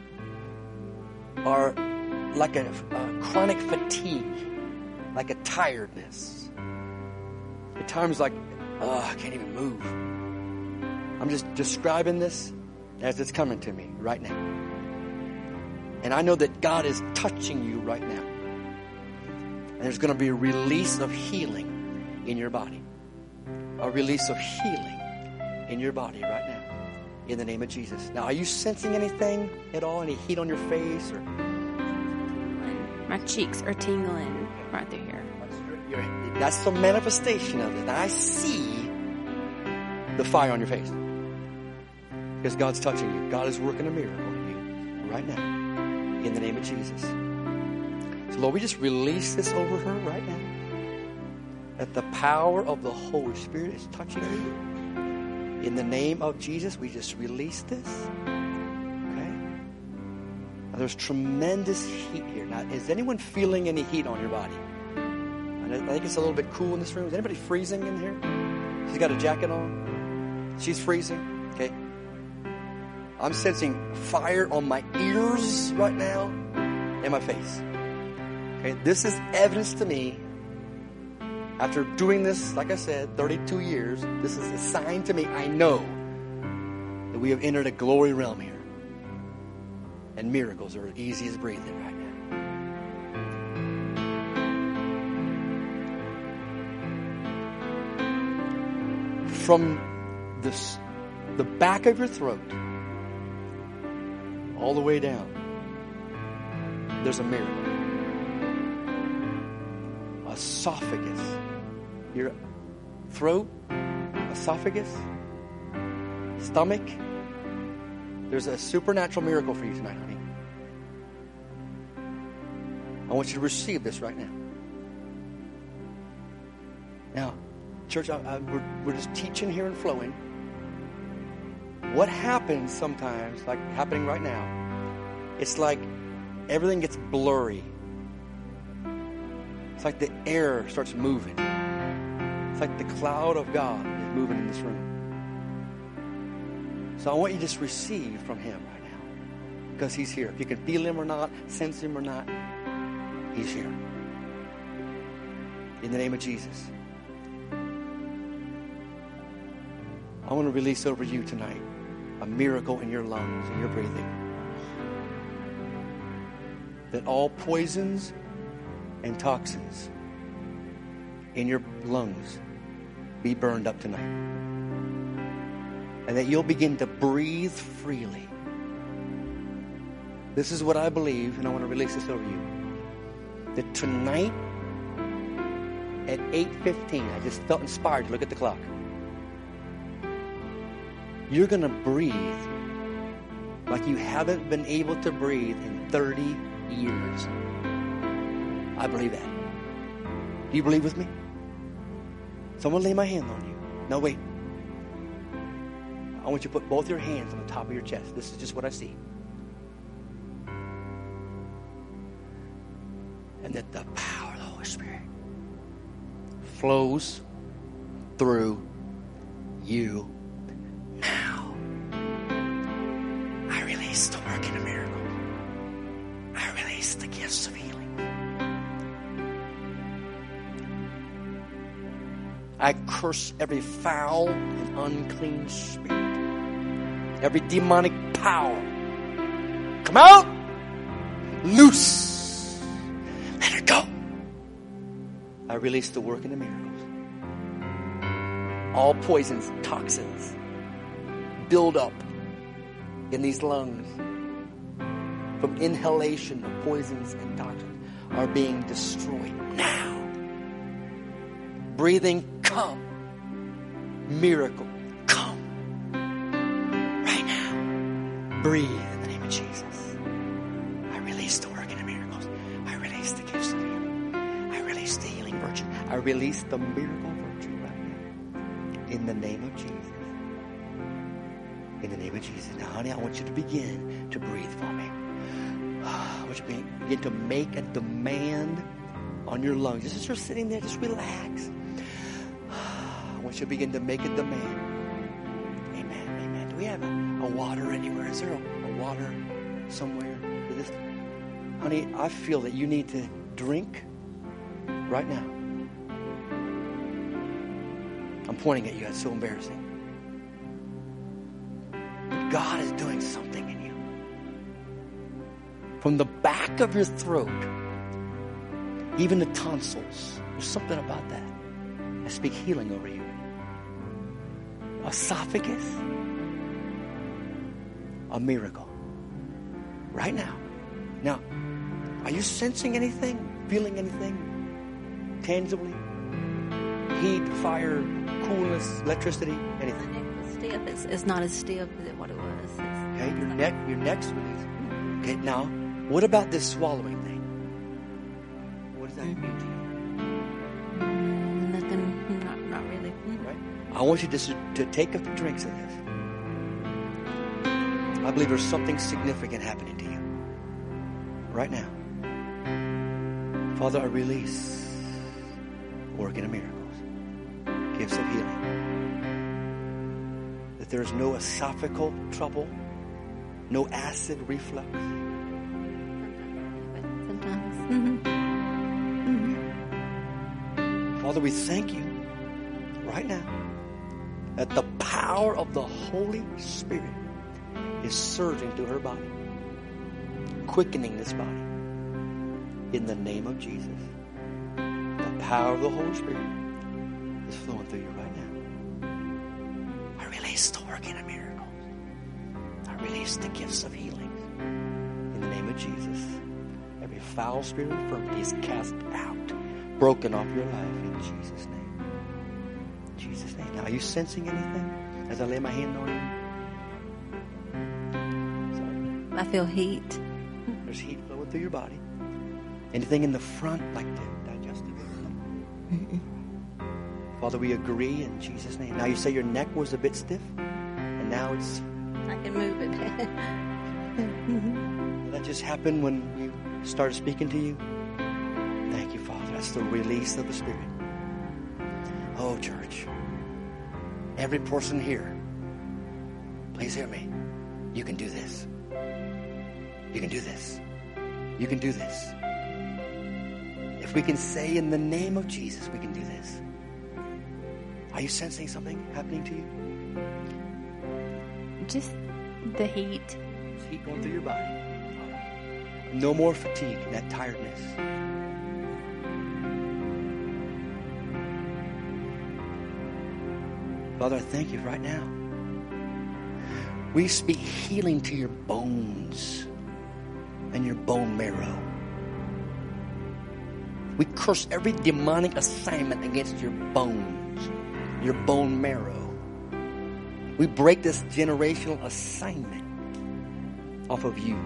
are like a, a chronic fatigue, like a tiredness. At times like, oh, I can't even move. I'm just describing this as it's coming to me right now. And I know that God is touching you right now. And there's going to be a release of healing in your body. A release of healing in your body right now. In the name of Jesus. Now, are you sensing anything at all? Any heat on your face? Or my cheeks are tingling right through here. That's the manifestation of it. I see the fire on your face. Because God's touching you. God is working a miracle in you right now. In the name of Jesus. So Lord, we just release this over her right now. That the power of the Holy Spirit is touching you. In the name of Jesus, we just release this. Okay? Now, there's tremendous heat here. Now, is anyone feeling any heat on your body? I think it's a little bit cool in this room. Is anybody freezing in here? She's got a jacket on. She's freezing. Okay. I'm sensing fire on my ears right now and my face. Okay. This is evidence to me. After doing this, like I said, thirty-two years, this is a sign to me. I know that we have entered a glory realm here. And miracles are as easy as breathing right now. From this, the back of your throat all the way down, there's a miracle. Esophagus, your throat, esophagus, stomach. There's a supernatural miracle for you tonight, honey. I want you to receive this right now. Now, church, I, I, we're, we're just teaching here and flowing. What happens sometimes, like happening right now, it's like everything gets blurry. It's like the air starts moving. It's like the cloud of God is moving in this room. So I want you to just receive from Him right now. Because He's here. If you can feel Him or not, sense Him or not, He's here. In the name of Jesus. I want to release over you tonight a miracle in your lungs and your breathing. That all poisons and toxins in your lungs be burned up tonight. And that you'll begin to breathe freely. This is what I believe, and I want to release this over you. That tonight at eight fifteen, I just felt inspired to look at the clock. You're going to breathe like you haven't been able to breathe in thirty years. I believe that. Do you believe with me? Someone lay my hand on you. No, wait. I want you to put both your hands on the top of your chest. This is just what I see. And that the power of the Holy Spirit flows through you now. I release the working of miracles. I release the gifts of healing. I curse every foul and unclean spirit. Every demonic power. Come out! Loose! Let her go! I release the working of miracles. All poisons, toxins, build up in these lungs from inhalation of poisons and toxins are being destroyed now. Breathing, come. Miracle, come. Right now. Breathe in the name of Jesus. I release the working of miracles. I release the gifts of healing. I release the healing virtue. I release the miracle virtue right now. In the name of Jesus. In the name of Jesus. Now, honey, I want you to begin to breathe for me. I want you to begin to make a demand on your lungs. Just as you're sitting there, just relax. I want you to begin to make a demand. Amen. Amen. Do we have a, a water anywhere? Is there a, a water somewhere for this? Honey, I feel that you need to drink right now. I'm pointing at you. It's so embarrassing. But God is doing something in you. From the back of your throat, even the tonsils, there's something about that. I speak healing over you. Esophagus, a miracle. Right now. Now, are you sensing anything? Feeling anything? Tangibly? Heat, fire, coolness, electricity, My anything? neck was stiff. It's, it's not as stiff as it, what it was. It's, Okay, your neck, your neck's released. Okay, now, what about this swallowing thing? What does that mean to you? mm, nothing, not, not really. Mm. Right? I want you just to take a few drinks of this. I believe there's something significant happening to you right now. Father, I release working of miracles, gifts of healing. That there's no esophageal trouble, no acid reflux. But sometimes. Mm-hmm. Father, we thank you right now that the power of the Holy Spirit is surging through her body, quickening this body. In the name of Jesus, the power of the Holy Spirit is flowing through you right now. I release the working of miracles. I release the gifts of healing. In the name of Jesus, every foul spirit of infirmity is cast out, broken off your life in Jesus' name. In Jesus' name. Now, are you sensing anything as I lay my hand on you? I feel heat. There's heat flowing through your body. Anything in the front, like the digestive system? Father, we agree in Jesus' name. Now you say your neck was a bit stiff, and now it's... I can move it. That just happened when you started speaking to you? Thank you, Father. That's the release of the Spirit. Oh, church. Every person here, please hear me. You can do this. You can do this. You can do this. If we can say in the name of Jesus, we can do this. Are you sensing something happening to you? Just the heat. There's heat going through your body. All right. No more fatigue, that tiredness. Father, I thank you right now. We speak healing to your bones and your bone marrow. We curse every demonic assignment against your bones, your bone marrow. We break this generational assignment off of you.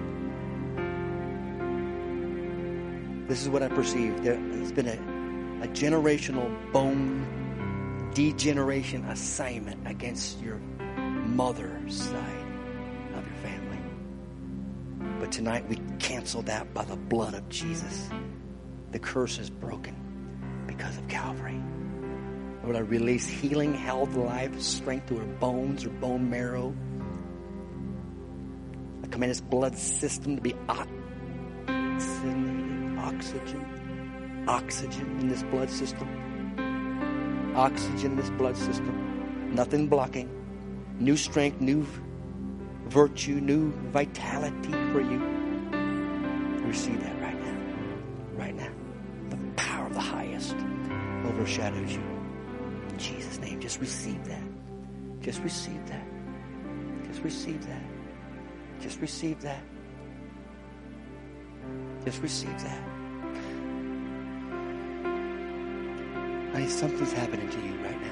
This is what I perceive. There has been a, a generational bone degeneration assignment against your mother's side of your family. But tonight we cancel that by the blood of Jesus. The curse is broken because of Calvary. Lord, I release healing, health, life, strength to her bones, her bone marrow. I command this blood system to be oxygenated, oxygen, oxygen in this blood system. Oxygen in this blood system. Nothing blocking. New strength, new virtue, new vitality for you. Receive that right now. Right now. The power of the highest overshadows you. In Jesus' name, just receive that. Just receive that. Just receive that. Just receive that. Just receive that. Honey, something's happening to you right now.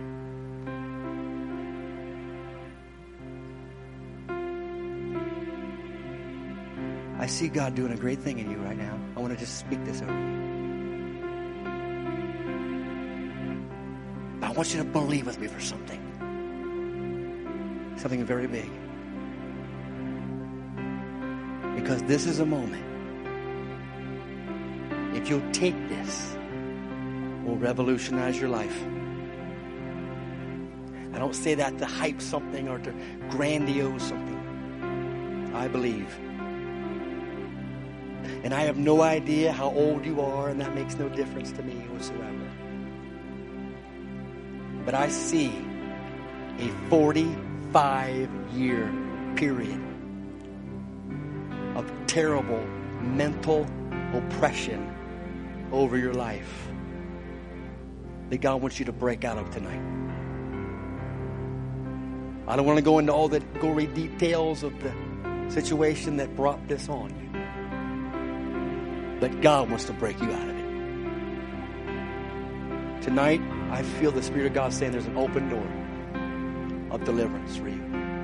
I see God doing a great thing in you right now. I want to just speak this over you. I want you to believe with me for something. Something very big. Because this is a moment. If you'll take this, will revolutionize your life. I don't say that to hype something or to grandiose something. I believe. And I have no idea how old you are, and that makes no difference to me whatsoever. But I see a forty-five year period of terrible mental oppression over your life that God wants you to break out of tonight. I don't want to go into all the gory details of the situation that brought this on you. But God wants to break you out of it. Tonight, I feel the Spirit of God saying there's an open door of deliverance for you.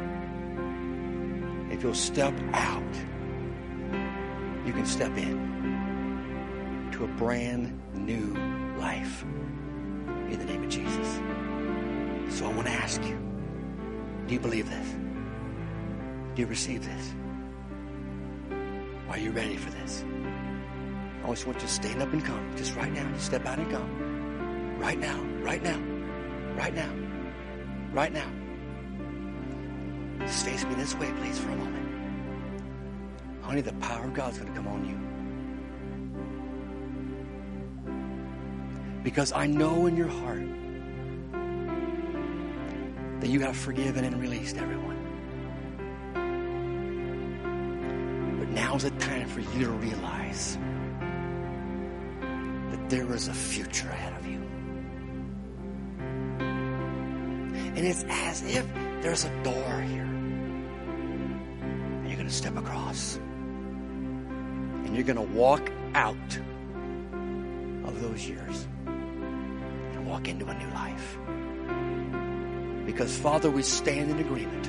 If you'll step out, you can step in to a brand new life in the name of Jesus. So I want to ask you, do you believe this? Do you receive this? Are you ready for this? I just want you to stand up and come. Just right now. Just step out and come. Right now. Right now. Right now. Right now. Just face me this way, please, for a moment. Honey, the power of God's going to come on you. Because I know in your heart that you have forgiven and released everyone. But now's the time for you to realize that there is a future ahead of you. And it's as if there's a door here. And you're going to step across. And you're going to walk out of those years. And walk into a new life. Because, Father, we stand in agreement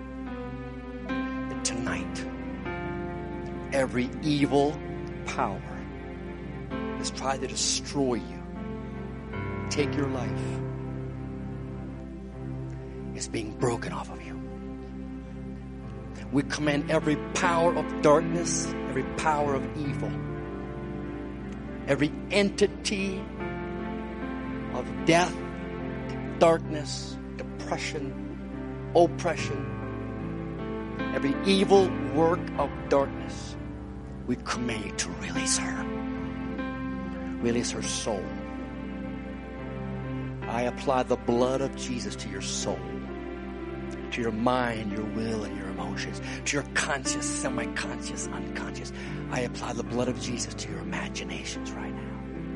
that tonight, every evil power that's tried to destroy you, take your life, is being broken off of you. We command every power of darkness, every power of evil, every entity of death, darkness, depression, oppression, every evil work of darkness, we command you to release her. Release her soul. I apply the blood of Jesus to your soul, to your mind, your will, and your emotions, to your conscious, semi-conscious, unconscious. I apply the blood of Jesus to your imaginations right now.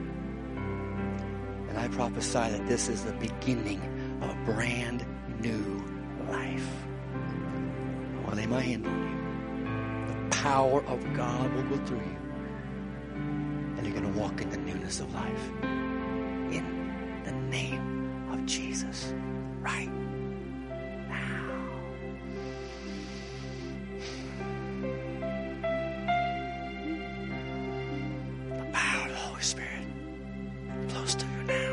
And I prophesy that this is the beginning of a brand new life. I want to lay my hand on you. The power of God will go through you. And you're going to walk in the newness of life. In the name of Jesus. Right now. The power of the Holy Spirit flows through you now.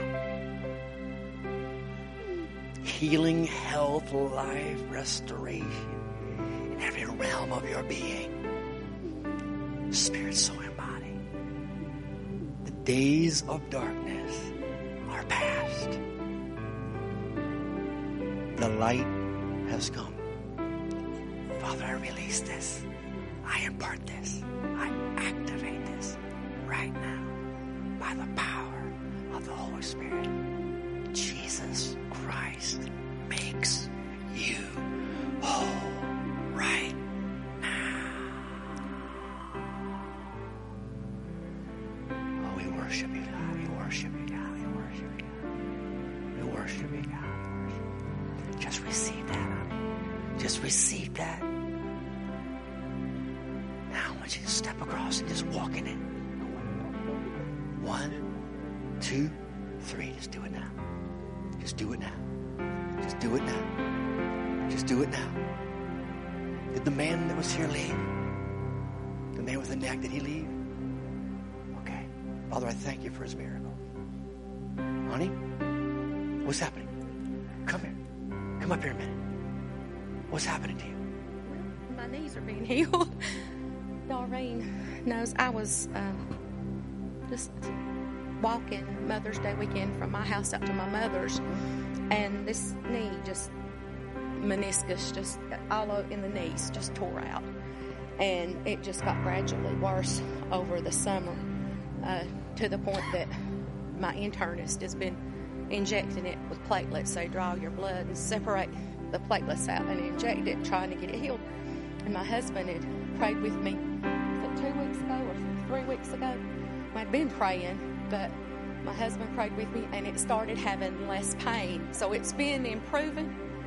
Healing, health, life, restoration in every realm of your being. Spirit, soul, and body. The days of darkness are past. The light has come. Father, I release this. I impart this. I activate this right now by the power of the Holy Spirit. Jesus Christ makes you whole right now. Oh, we worship you, God. We worship you, God. We worship you, God. We worship you, God. Just receive that, honey. Just receive that. Now I want you to step across and just walk in it. One, two, three. Just do it now. Just do it now. Just do it now. Just do it now. Did the man that was here leave? The man with the neck, did he leave? Okay. Father, I thank you for his miracle. Honey, what's happening? Come here. Come up here a minute. What's happening to you? My knees are being healed. Doreen knows I was uh, just walking Mother's Day weekend from my house out to my mother's, and this knee just, meniscus just all over in the knees just tore out, and it just got gradually worse over the summer uh, to the point that my internist has been injecting it with platelets. They draw your blood and separate the platelets out and inject it, trying to get it healed. And my husband had prayed with me, was it two weeks ago or three weeks ago? I'd been praying, but my husband prayed with me, and it started having less pain. So it's been improving,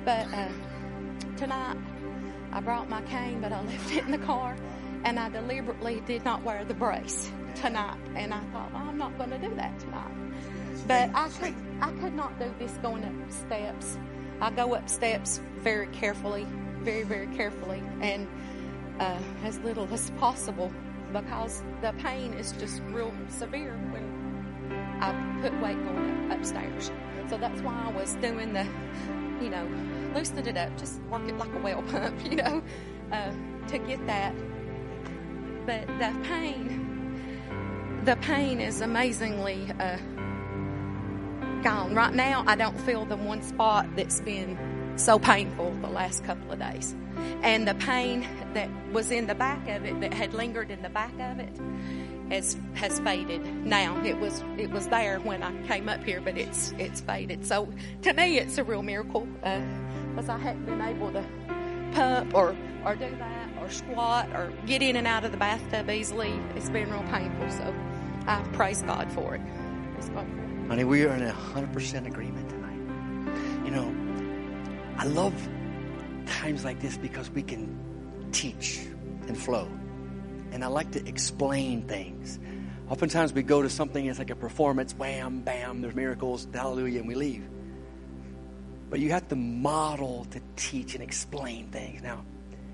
But uh, tonight, I brought my cane, but I left it in the car, and I deliberately did not wear the brace tonight. And I thought, well, I'm not going to do that tonight. But I could, I could not do this going up steps. I go up steps very carefully, very, very carefully, and uh, as little as possible, because the pain is just real severe when I put weight going up, upstairs. So that's why I was doing the, you know, loosen it up, just work it like a well pump, you know, uh, to get that. But the pain, the pain is amazingly uh, gone. Right now, I don't feel the one spot that's been so painful the last couple of days. And the pain that was in the back of it, that had lingered in the back of it, has has faded now. It was it was there when I came up here, but it's it's faded. So to me, it's a real miracle, because uh, I hadn't been able to pump or or do that or squat or get in and out of the bathtub easily. It's been real painful. So I praise God for it. Praise God for it. Honey, we are in a hundred percent agreement tonight. You know, I love times like this because we can teach and flow. And I like to explain things. Oftentimes we go to something, it's like a performance, wham, bam, there's miracles, hallelujah, and we leave. But you have to model to teach and explain things. Now,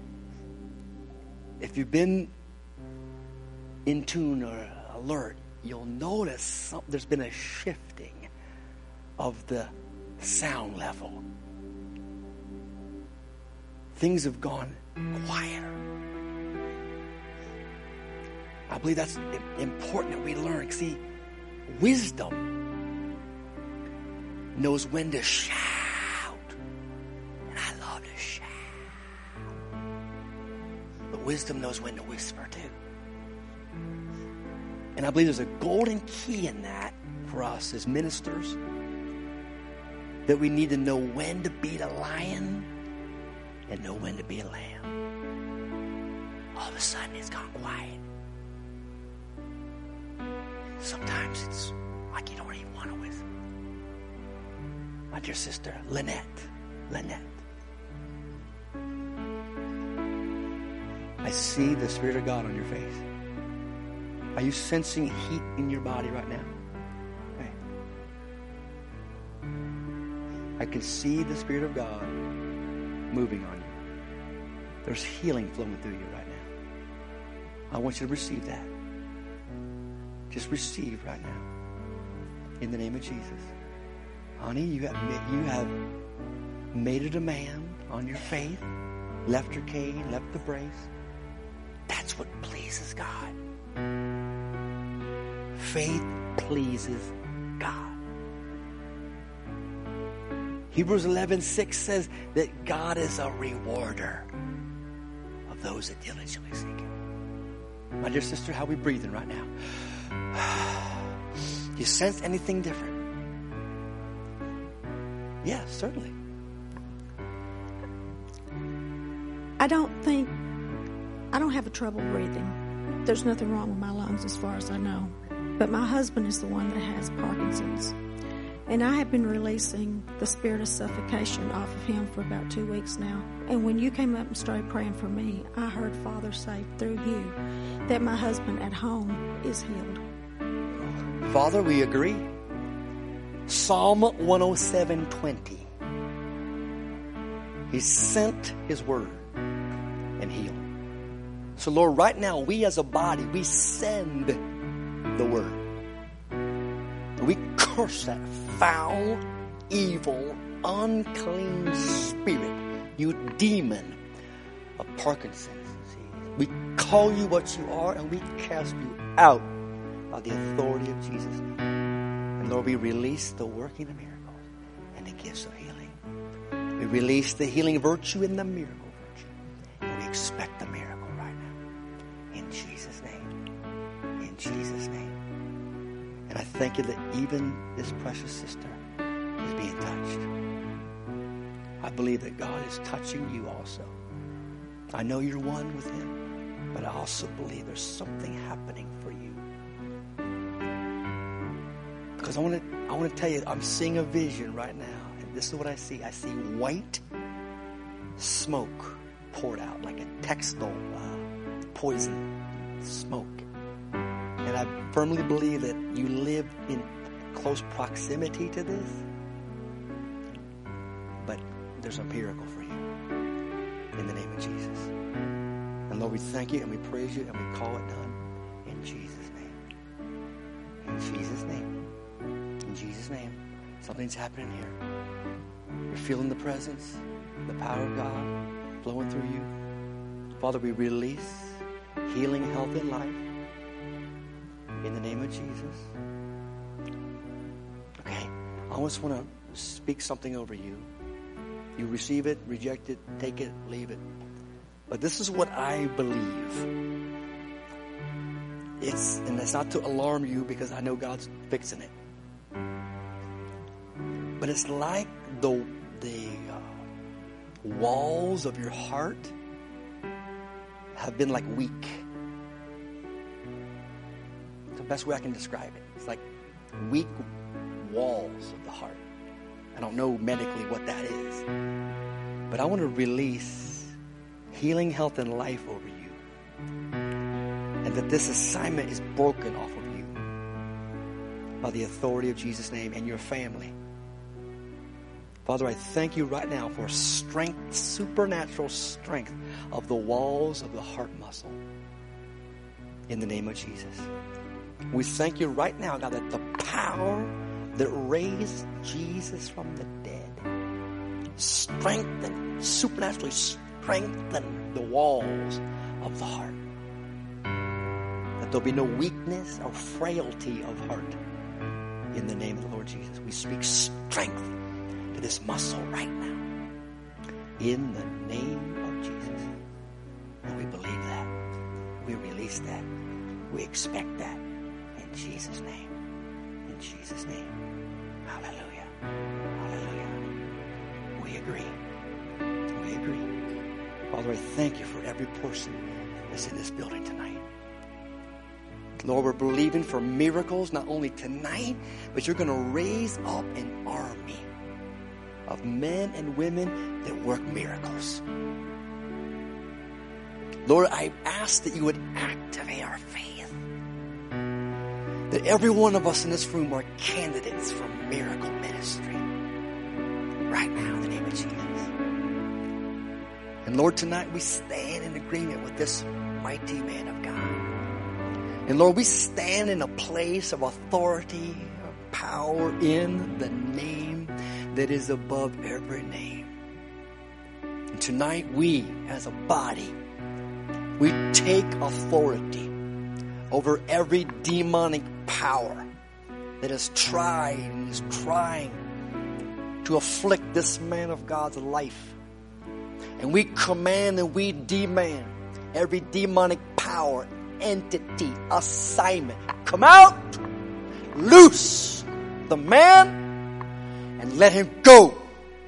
if you've been in tune or alert, you'll notice some, there's been a shifting of the sound level. Things have gone quieter. I believe that's important that we learn. See, wisdom knows when to shout. And I love to shout. But wisdom knows when to whisper too. And I believe there's a golden key in that for us as ministers, that we need to know when to beat a lion and know when to be a lamb. All of a sudden it's gone quiet. Sometimes it's like you don't even want to whisper. My dear sister, Lynette, Lynette. I see the Spirit of God on your face. Are you sensing heat in your body right now? Okay. I can see the Spirit of God moving on you. There's healing flowing through you right now. I want you to receive that. Just receive right now. In the name of Jesus. Honey, you have, you have made a demand on your faith. Left your cane, left the brace. That's what pleases God. Faith pleases God. Hebrews eleven six says that God is a rewarder of those that diligently seek Him. My dear sister, how are we breathing right now? You sense anything different? Yeah, certainly. I don't think, I don't have a trouble breathing. There's nothing wrong with my lungs as far as I know. But my husband is the one that has Parkinson's. And I have been releasing the spirit of suffocation off of him for about two weeks now. And when you came up and started praying for me, I heard Father say through you that my husband at home is healed. Father, we agree. Psalm one oh seven twenty. He sent His word and healed. So Lord, right now, we as a body, we send the word. We curse that foul, evil, unclean spirit, you demon of Parkinson's disease. We call you what you are, and we cast you out of the authority of Jesus' name. And Lord, we release the working of miracles and the gifts of healing. We release the healing virtue and the miracle virtue. And we expect the miracle right now. In Jesus' name. In Jesus' name. And I thank you that even this precious sister is being touched. I believe that God is touching you also. I know you're one with Him, but I also believe there's something happening for you. Because I want to, I want to tell you, I'm seeing a vision right now. this is what I see. I see white smoke poured out like a textile uh, poison smoke. And I firmly believe that you live in close proximity to this. But there's a miracle for you in the name of Jesus. And Lord, we thank you and we praise you and we call it done in Jesus' name. In Jesus' name. In Jesus' name. Something's happening here. You're feeling the presence, the power of God flowing through you. Father, we release healing, health, and life in the name of Jesus. Okay, I just want to speak something over you. You receive it, reject it, take it, leave it. But this is what I believe. It's, and it's not to alarm you because I know God's fixing it. But it's like the, the uh, walls of your heart have been like weak. It's the best way I can describe it. It's like weak walls of the heart. I don't know medically what that is. But I want to release healing, health, and life over you. And that this assignment is broken off of you by the authority of Jesus' name and your family. Father, I thank you right now for strength, supernatural strength of the walls of the heart muscle. In the name of Jesus. We thank you right now, God, that the power that raised Jesus from the dead strengthen, supernaturally strengthen the walls of the heart. That there'll be no weakness or frailty of heart. In the name of the Lord Jesus. We speak strength to this muscle right now. In the name of Jesus. And we believe that. We release that. We expect that. In Jesus' name. In Jesus' name. Hallelujah. Hallelujah. We agree. We agree. Father, I thank you for every person that's in this building tonight. Lord, we're believing for miracles not only tonight, but you're going to raise up an army of men and women that work miracles. Lord, I ask that you would activate our faith. That every one of us in this room are candidates for miracle ministry. Right now, in the name of Jesus. And Lord, tonight we stand in agreement with this mighty man of God. And Lord, we stand in a place of authority, of power in the name that is above every name. And tonight we, as a body, we take authority over every demonic power that has tried and is trying to afflict this man of God's life. And we command and we demand every demonic power, entity, assignment, come out, loose the man, and let him go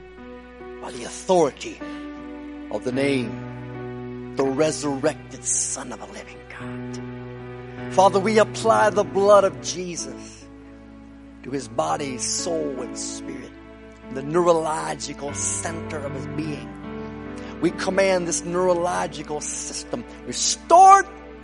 by the authority of the name, the resurrected Son of a living God. Father, we apply the blood of Jesus to his body, soul, and spirit, the neurological center of his being. We command this neurological system restored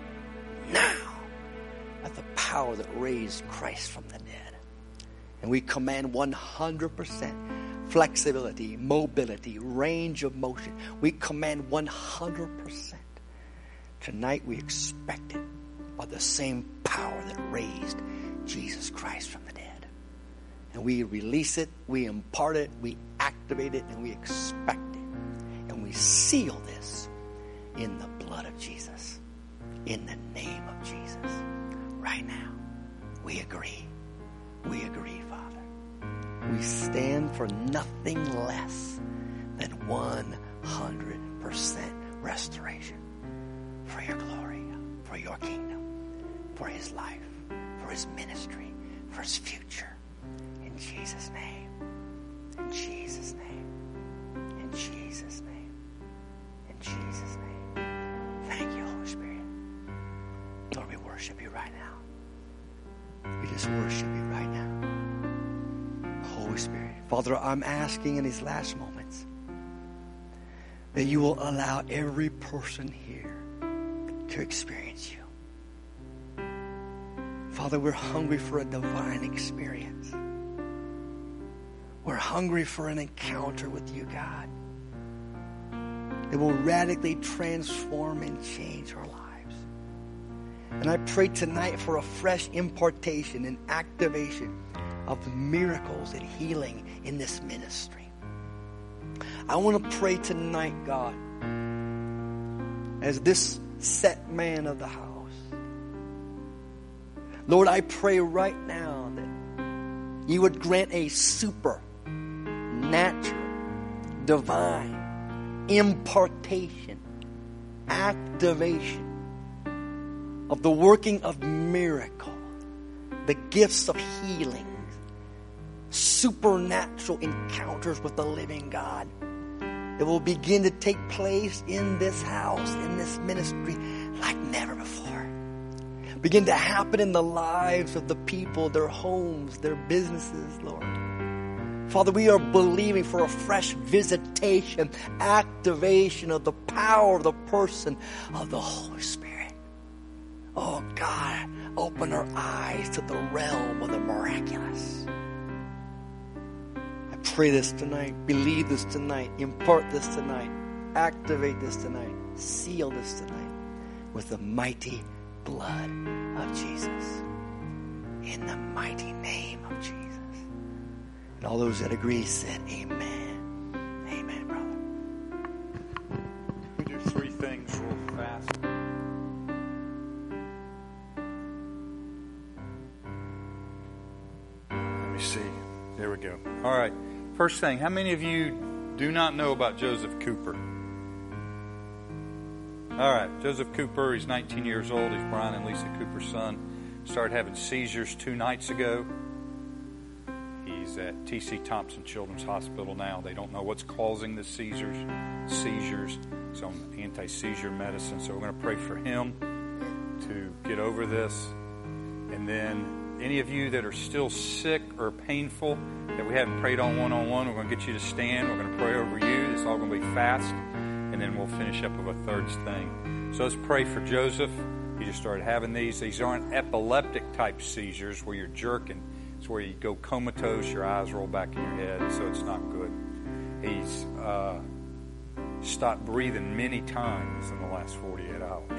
now by the power that raised Christ from the dead. And we command one hundred percent flexibility, mobility, range of motion. We command one hundred percent. Tonight we expect it by the same power that raised Jesus Christ from the dead. And we release it, we impart it, we activate it, and we expect it. And we seal this in the blood of Jesus. In the name of Jesus. Right now, we agree. We agree, Father. We stand for nothing less than one hundred percent restoration for your glory, for your kingdom, for his life, for his ministry, for his future. In Jesus' name. In Jesus' name. In Jesus' name. In Jesus' name. Thank you, Holy Spirit. Lord, we worship you right now. We just worship you right now. Holy Spirit. Father, I'm asking in these last moments that you will allow every person here to experience you. Father, we're hungry for a divine experience. We're hungry for an encounter with you, God, that will radically transform and change our lives. And I pray tonight for a fresh impartation and activation of miracles and healing in this ministry. I want to pray tonight, God, as this set man of the house. Lord, I pray right now that you would grant a supernatural, divine impartation, activation of the working of miracle, the gifts of healing, supernatural encounters with the living God that will begin to take place in this house, in this ministry, like never before. Begin to happen in the lives of the people, their homes, their businesses, Lord. Father, we are believing for a fresh visitation, activation of the power of the person of the Holy Spirit. Oh God, open our eyes to the realm of the miraculous. I pray this tonight, believe this tonight, impart this tonight, activate this tonight, seal this tonight with the mighty blood of Jesus. In the mighty name of Jesus. And all those that agree said amen. Amen, brother. We do three things real fast. Let me see. There we go. All right. First thing, how many of you do not know about Joseph Cooper? All right. Joseph Cooper, he's nineteen years old. He's Brian and Lisa Cooper's son. Started having seizures two nights ago. He's at T C Thompson Children's Hospital now. They don't know what's causing the seizures. Seizures. He's on anti-seizure medicine. So we're going to pray for him to get over this. And then any of you that are still sick or painful that we haven't prayed on one-on-one, we're going to get you to stand. We're going to pray over you. It's all going to be fast. And then we'll finish up with a third thing. So let's pray for Joseph. He just started having these. These aren't epileptic type seizures where you're jerking. It's where you go comatose, your eyes roll back in your head, so it's not good. He's uh, stopped breathing many times in the last forty-eight hours.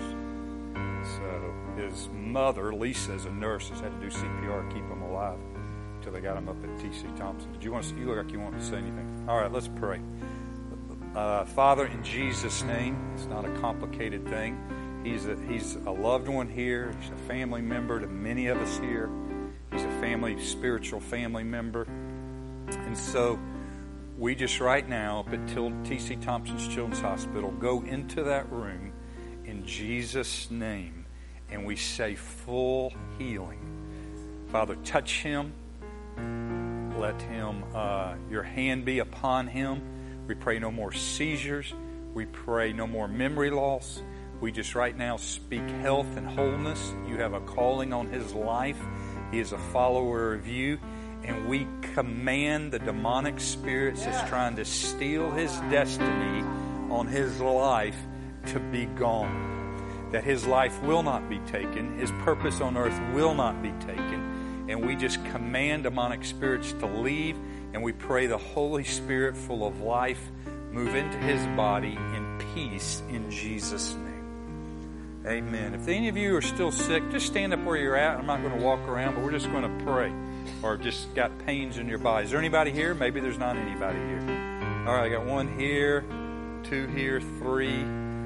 So his mother, Lisa, as a nurse, has had to do C P R to keep him alive until they got him up at T C Thompson. Did you want to? You look like you want to say anything. All right, let's pray. Uh, Father, in Jesus' name, it's not a complicated thing. He's a, he's a loved one here. He's a family member to many of us here. He's a family, spiritual family member. And so we just right now up at T C Thompson's Children's Hospital go into that room in Jesus' name and we say full healing. Father, touch him. Let him, uh, your hand be upon him. We pray no more seizures. We pray no more memory loss. We just right now speak health and wholeness. You have a calling on his life. He is a follower of you. And we command the demonic spirits that's trying to steal his destiny on his life to be gone. That his life will not be taken. His purpose on earth will not be taken. And we just command demonic spirits to leave. And we pray the Holy Spirit full of life move into his body in peace in Jesus' name. Amen. If any of you are still sick, just stand up where you're at. I'm not going to walk around, but we're just going to pray. Or just got pains in your body. Is there anybody here? Maybe there's not anybody here. All right, I got one here, two here, three,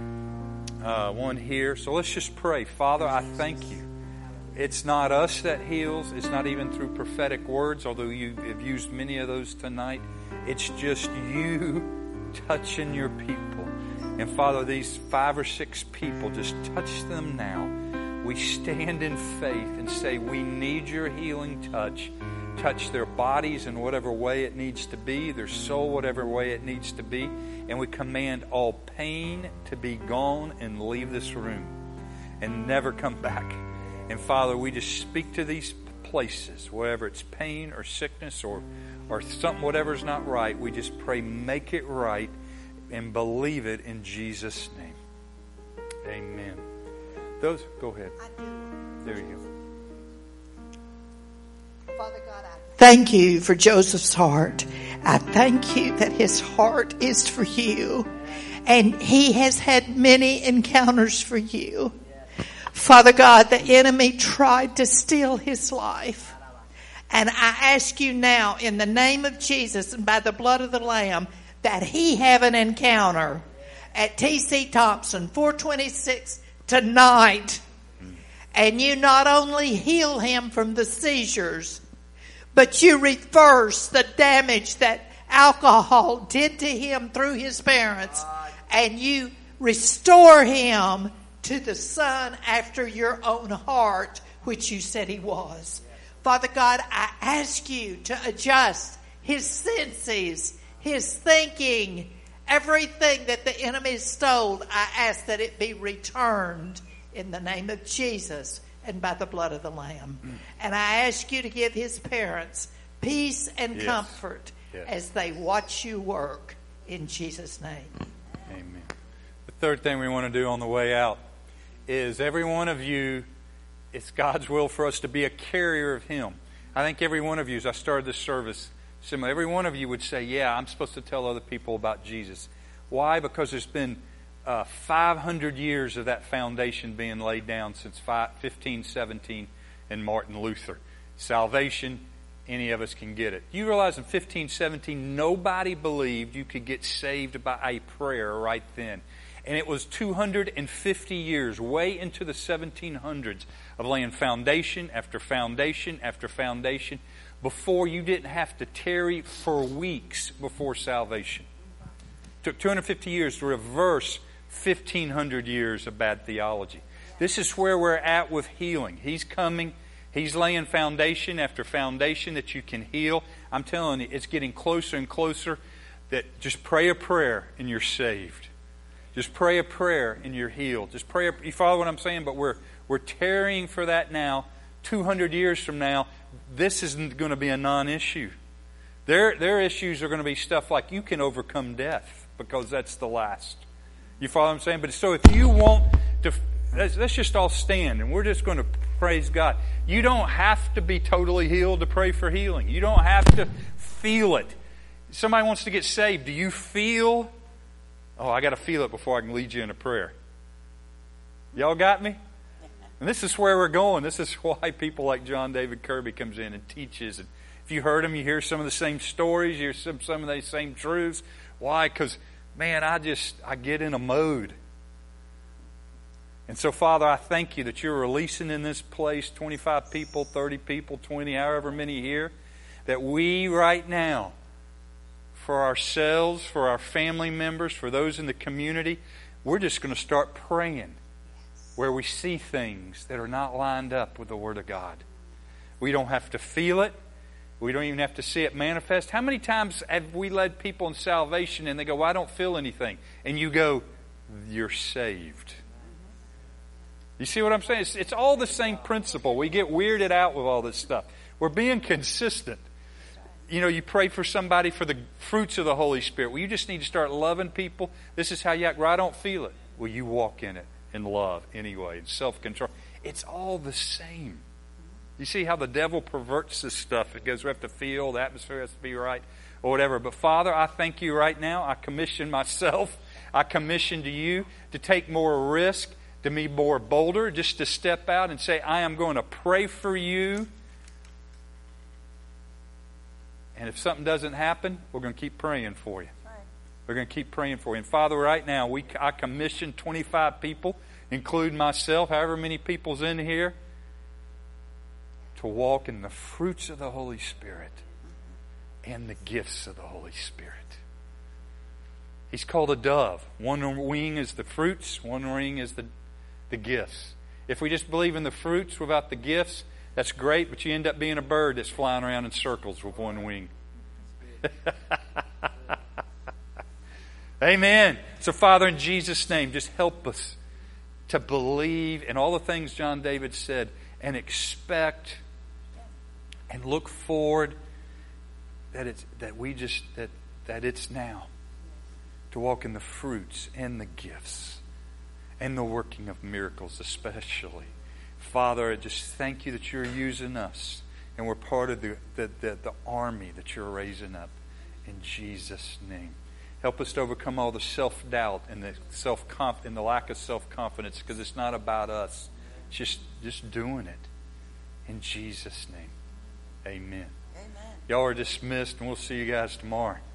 uh, one here. So let's just pray. Father, I thank you. It's not us that heals. It's not even through prophetic words, although you have used many of those tonight. It's just you touching your people. And Father, these five or six people, just touch them now. We stand in faith and say, we need your healing touch. Touch their bodies in whatever way it needs to be, their soul, whatever way it needs to be. And we command all pain to be gone and leave this room and never come back. And Father, we just speak to these places, whether it's pain or sickness or or something, whatever's not right, we just pray, make it right, and believe it in Jesus' name. Amen. Those, go ahead. There you go. Father God, I thank you for Joseph's heart. I thank you that his heart is for you. And he has had many encounters for you. Father God, the enemy tried to steal his life. And I ask you now, in the name of Jesus and by the blood of the Lamb, that he have an encounter at T C Thompson, four twenty-six tonight. And you not only heal him from the seizures, but you reverse the damage that alcohol did to him through his parents. And you restore him to the son after your own heart, which you said he was. Father God, I ask you to adjust his senses, his thinking, everything that the enemy stole. I ask that it be returned in the name of Jesus and by the blood of the Lamb. Mm. And I ask you to give his parents peace and yes. comfort yes. as they watch you work in Jesus' name. Amen. The third thing we want to do on the way out is every one of you, it's God's will for us to be a carrier of Him. I think every one of you, as I started this service, similar, every one of you would say, yeah, I'm supposed to tell other people about Jesus. Why? Because there's been uh, five hundred years of that foundation being laid down since fifteen seventeen and Martin Luther. Salvation, any of us can get it. You realize in fifteen seventeen, nobody believed you could get saved by a prayer right then. And it was two hundred fifty years, way into the seventeen hundreds, of laying foundation after foundation after foundation before you didn't have to tarry for weeks before salvation. It took two hundred fifty years to reverse fifteen hundred years of bad theology. This is where we're at with healing. He's coming. He's laying foundation after foundation that you can heal. I'm telling you, it's getting closer and closer that just pray a prayer and you're saved. Just pray a prayer and you're healed. Just pray. A, you follow what I'm saying? But we're we're tarrying for that now. two hundred years from now, this isn't going to be a non-issue. Their their issues are going to be stuff like you can overcome death because that's the last. You follow what I'm saying? But so if you want to, let's, let's just all stand and we're just going to praise God. You don't have to be totally healed to pray for healing. You don't have to feel it. Somebody wants to get saved. Do you feel? Oh, I got to feel it before I can lead you in a prayer. Y'all got me? And this is where we're going. This is why people like John David Kirby comes in and teaches. And if you heard him, you hear some of the same stories, you hear some, some of the same truths. Why? Because, man, I just, I get in a mode. And so, Father, I thank you that you're releasing in this place twenty-five people, thirty people, twenty, however many here, that we right now, for ourselves, for our family members, for those in the community, we're just going to start praying where we see things that are not lined up with the Word of God. We don't have to feel it. We don't even have to see it manifest. How many times have we led people in salvation and they go, well, I don't feel anything. And you go, you're saved. You see what I'm saying? It's, it's all the same principle. We get weirded out with all this stuff. We're being consistent. You know, you pray for somebody for the fruits of the Holy Spirit. Well, you just need to start loving people. This is how you act. Well, I don't feel it. Well, you walk in it in love anyway, in self-control. It's all the same. You see how the devil perverts this stuff. It goes, we have to feel, the atmosphere has to be right, or whatever. But Father, I thank you right now. I commission myself. I commission to you to take more risk, to be more bolder, just to step out and say, I am going to pray for you. And if something doesn't happen, we're going to keep praying for you. Right. We're going to keep praying for you. And Father, right now, we I commission twenty-five people, including myself, however many people's in here, to walk in the fruits of the Holy Spirit and the gifts of the Holy Spirit. He's called a dove. One wing is the fruits, one wing is the, the gifts. If we just believe in the fruits without the gifts, that's great, but you end up being a bird that's flying around in circles with one wing. Amen. So, Father, in Jesus' name, just help us to believe in all the things John David said and expect and look forward that it's that we just that that it's now to walk in the fruits and the gifts and the working of miracles, especially. Father, I just thank you that you're using us, and we're part of the the, the, the army that you're raising up. In Jesus' name, help us to overcome all the self-doubt and the self and the lack of self-confidence, because it's not about us. It's just just doing it. In Jesus' name, amen. Amen. Y'all are dismissed, and we'll see you guys tomorrow.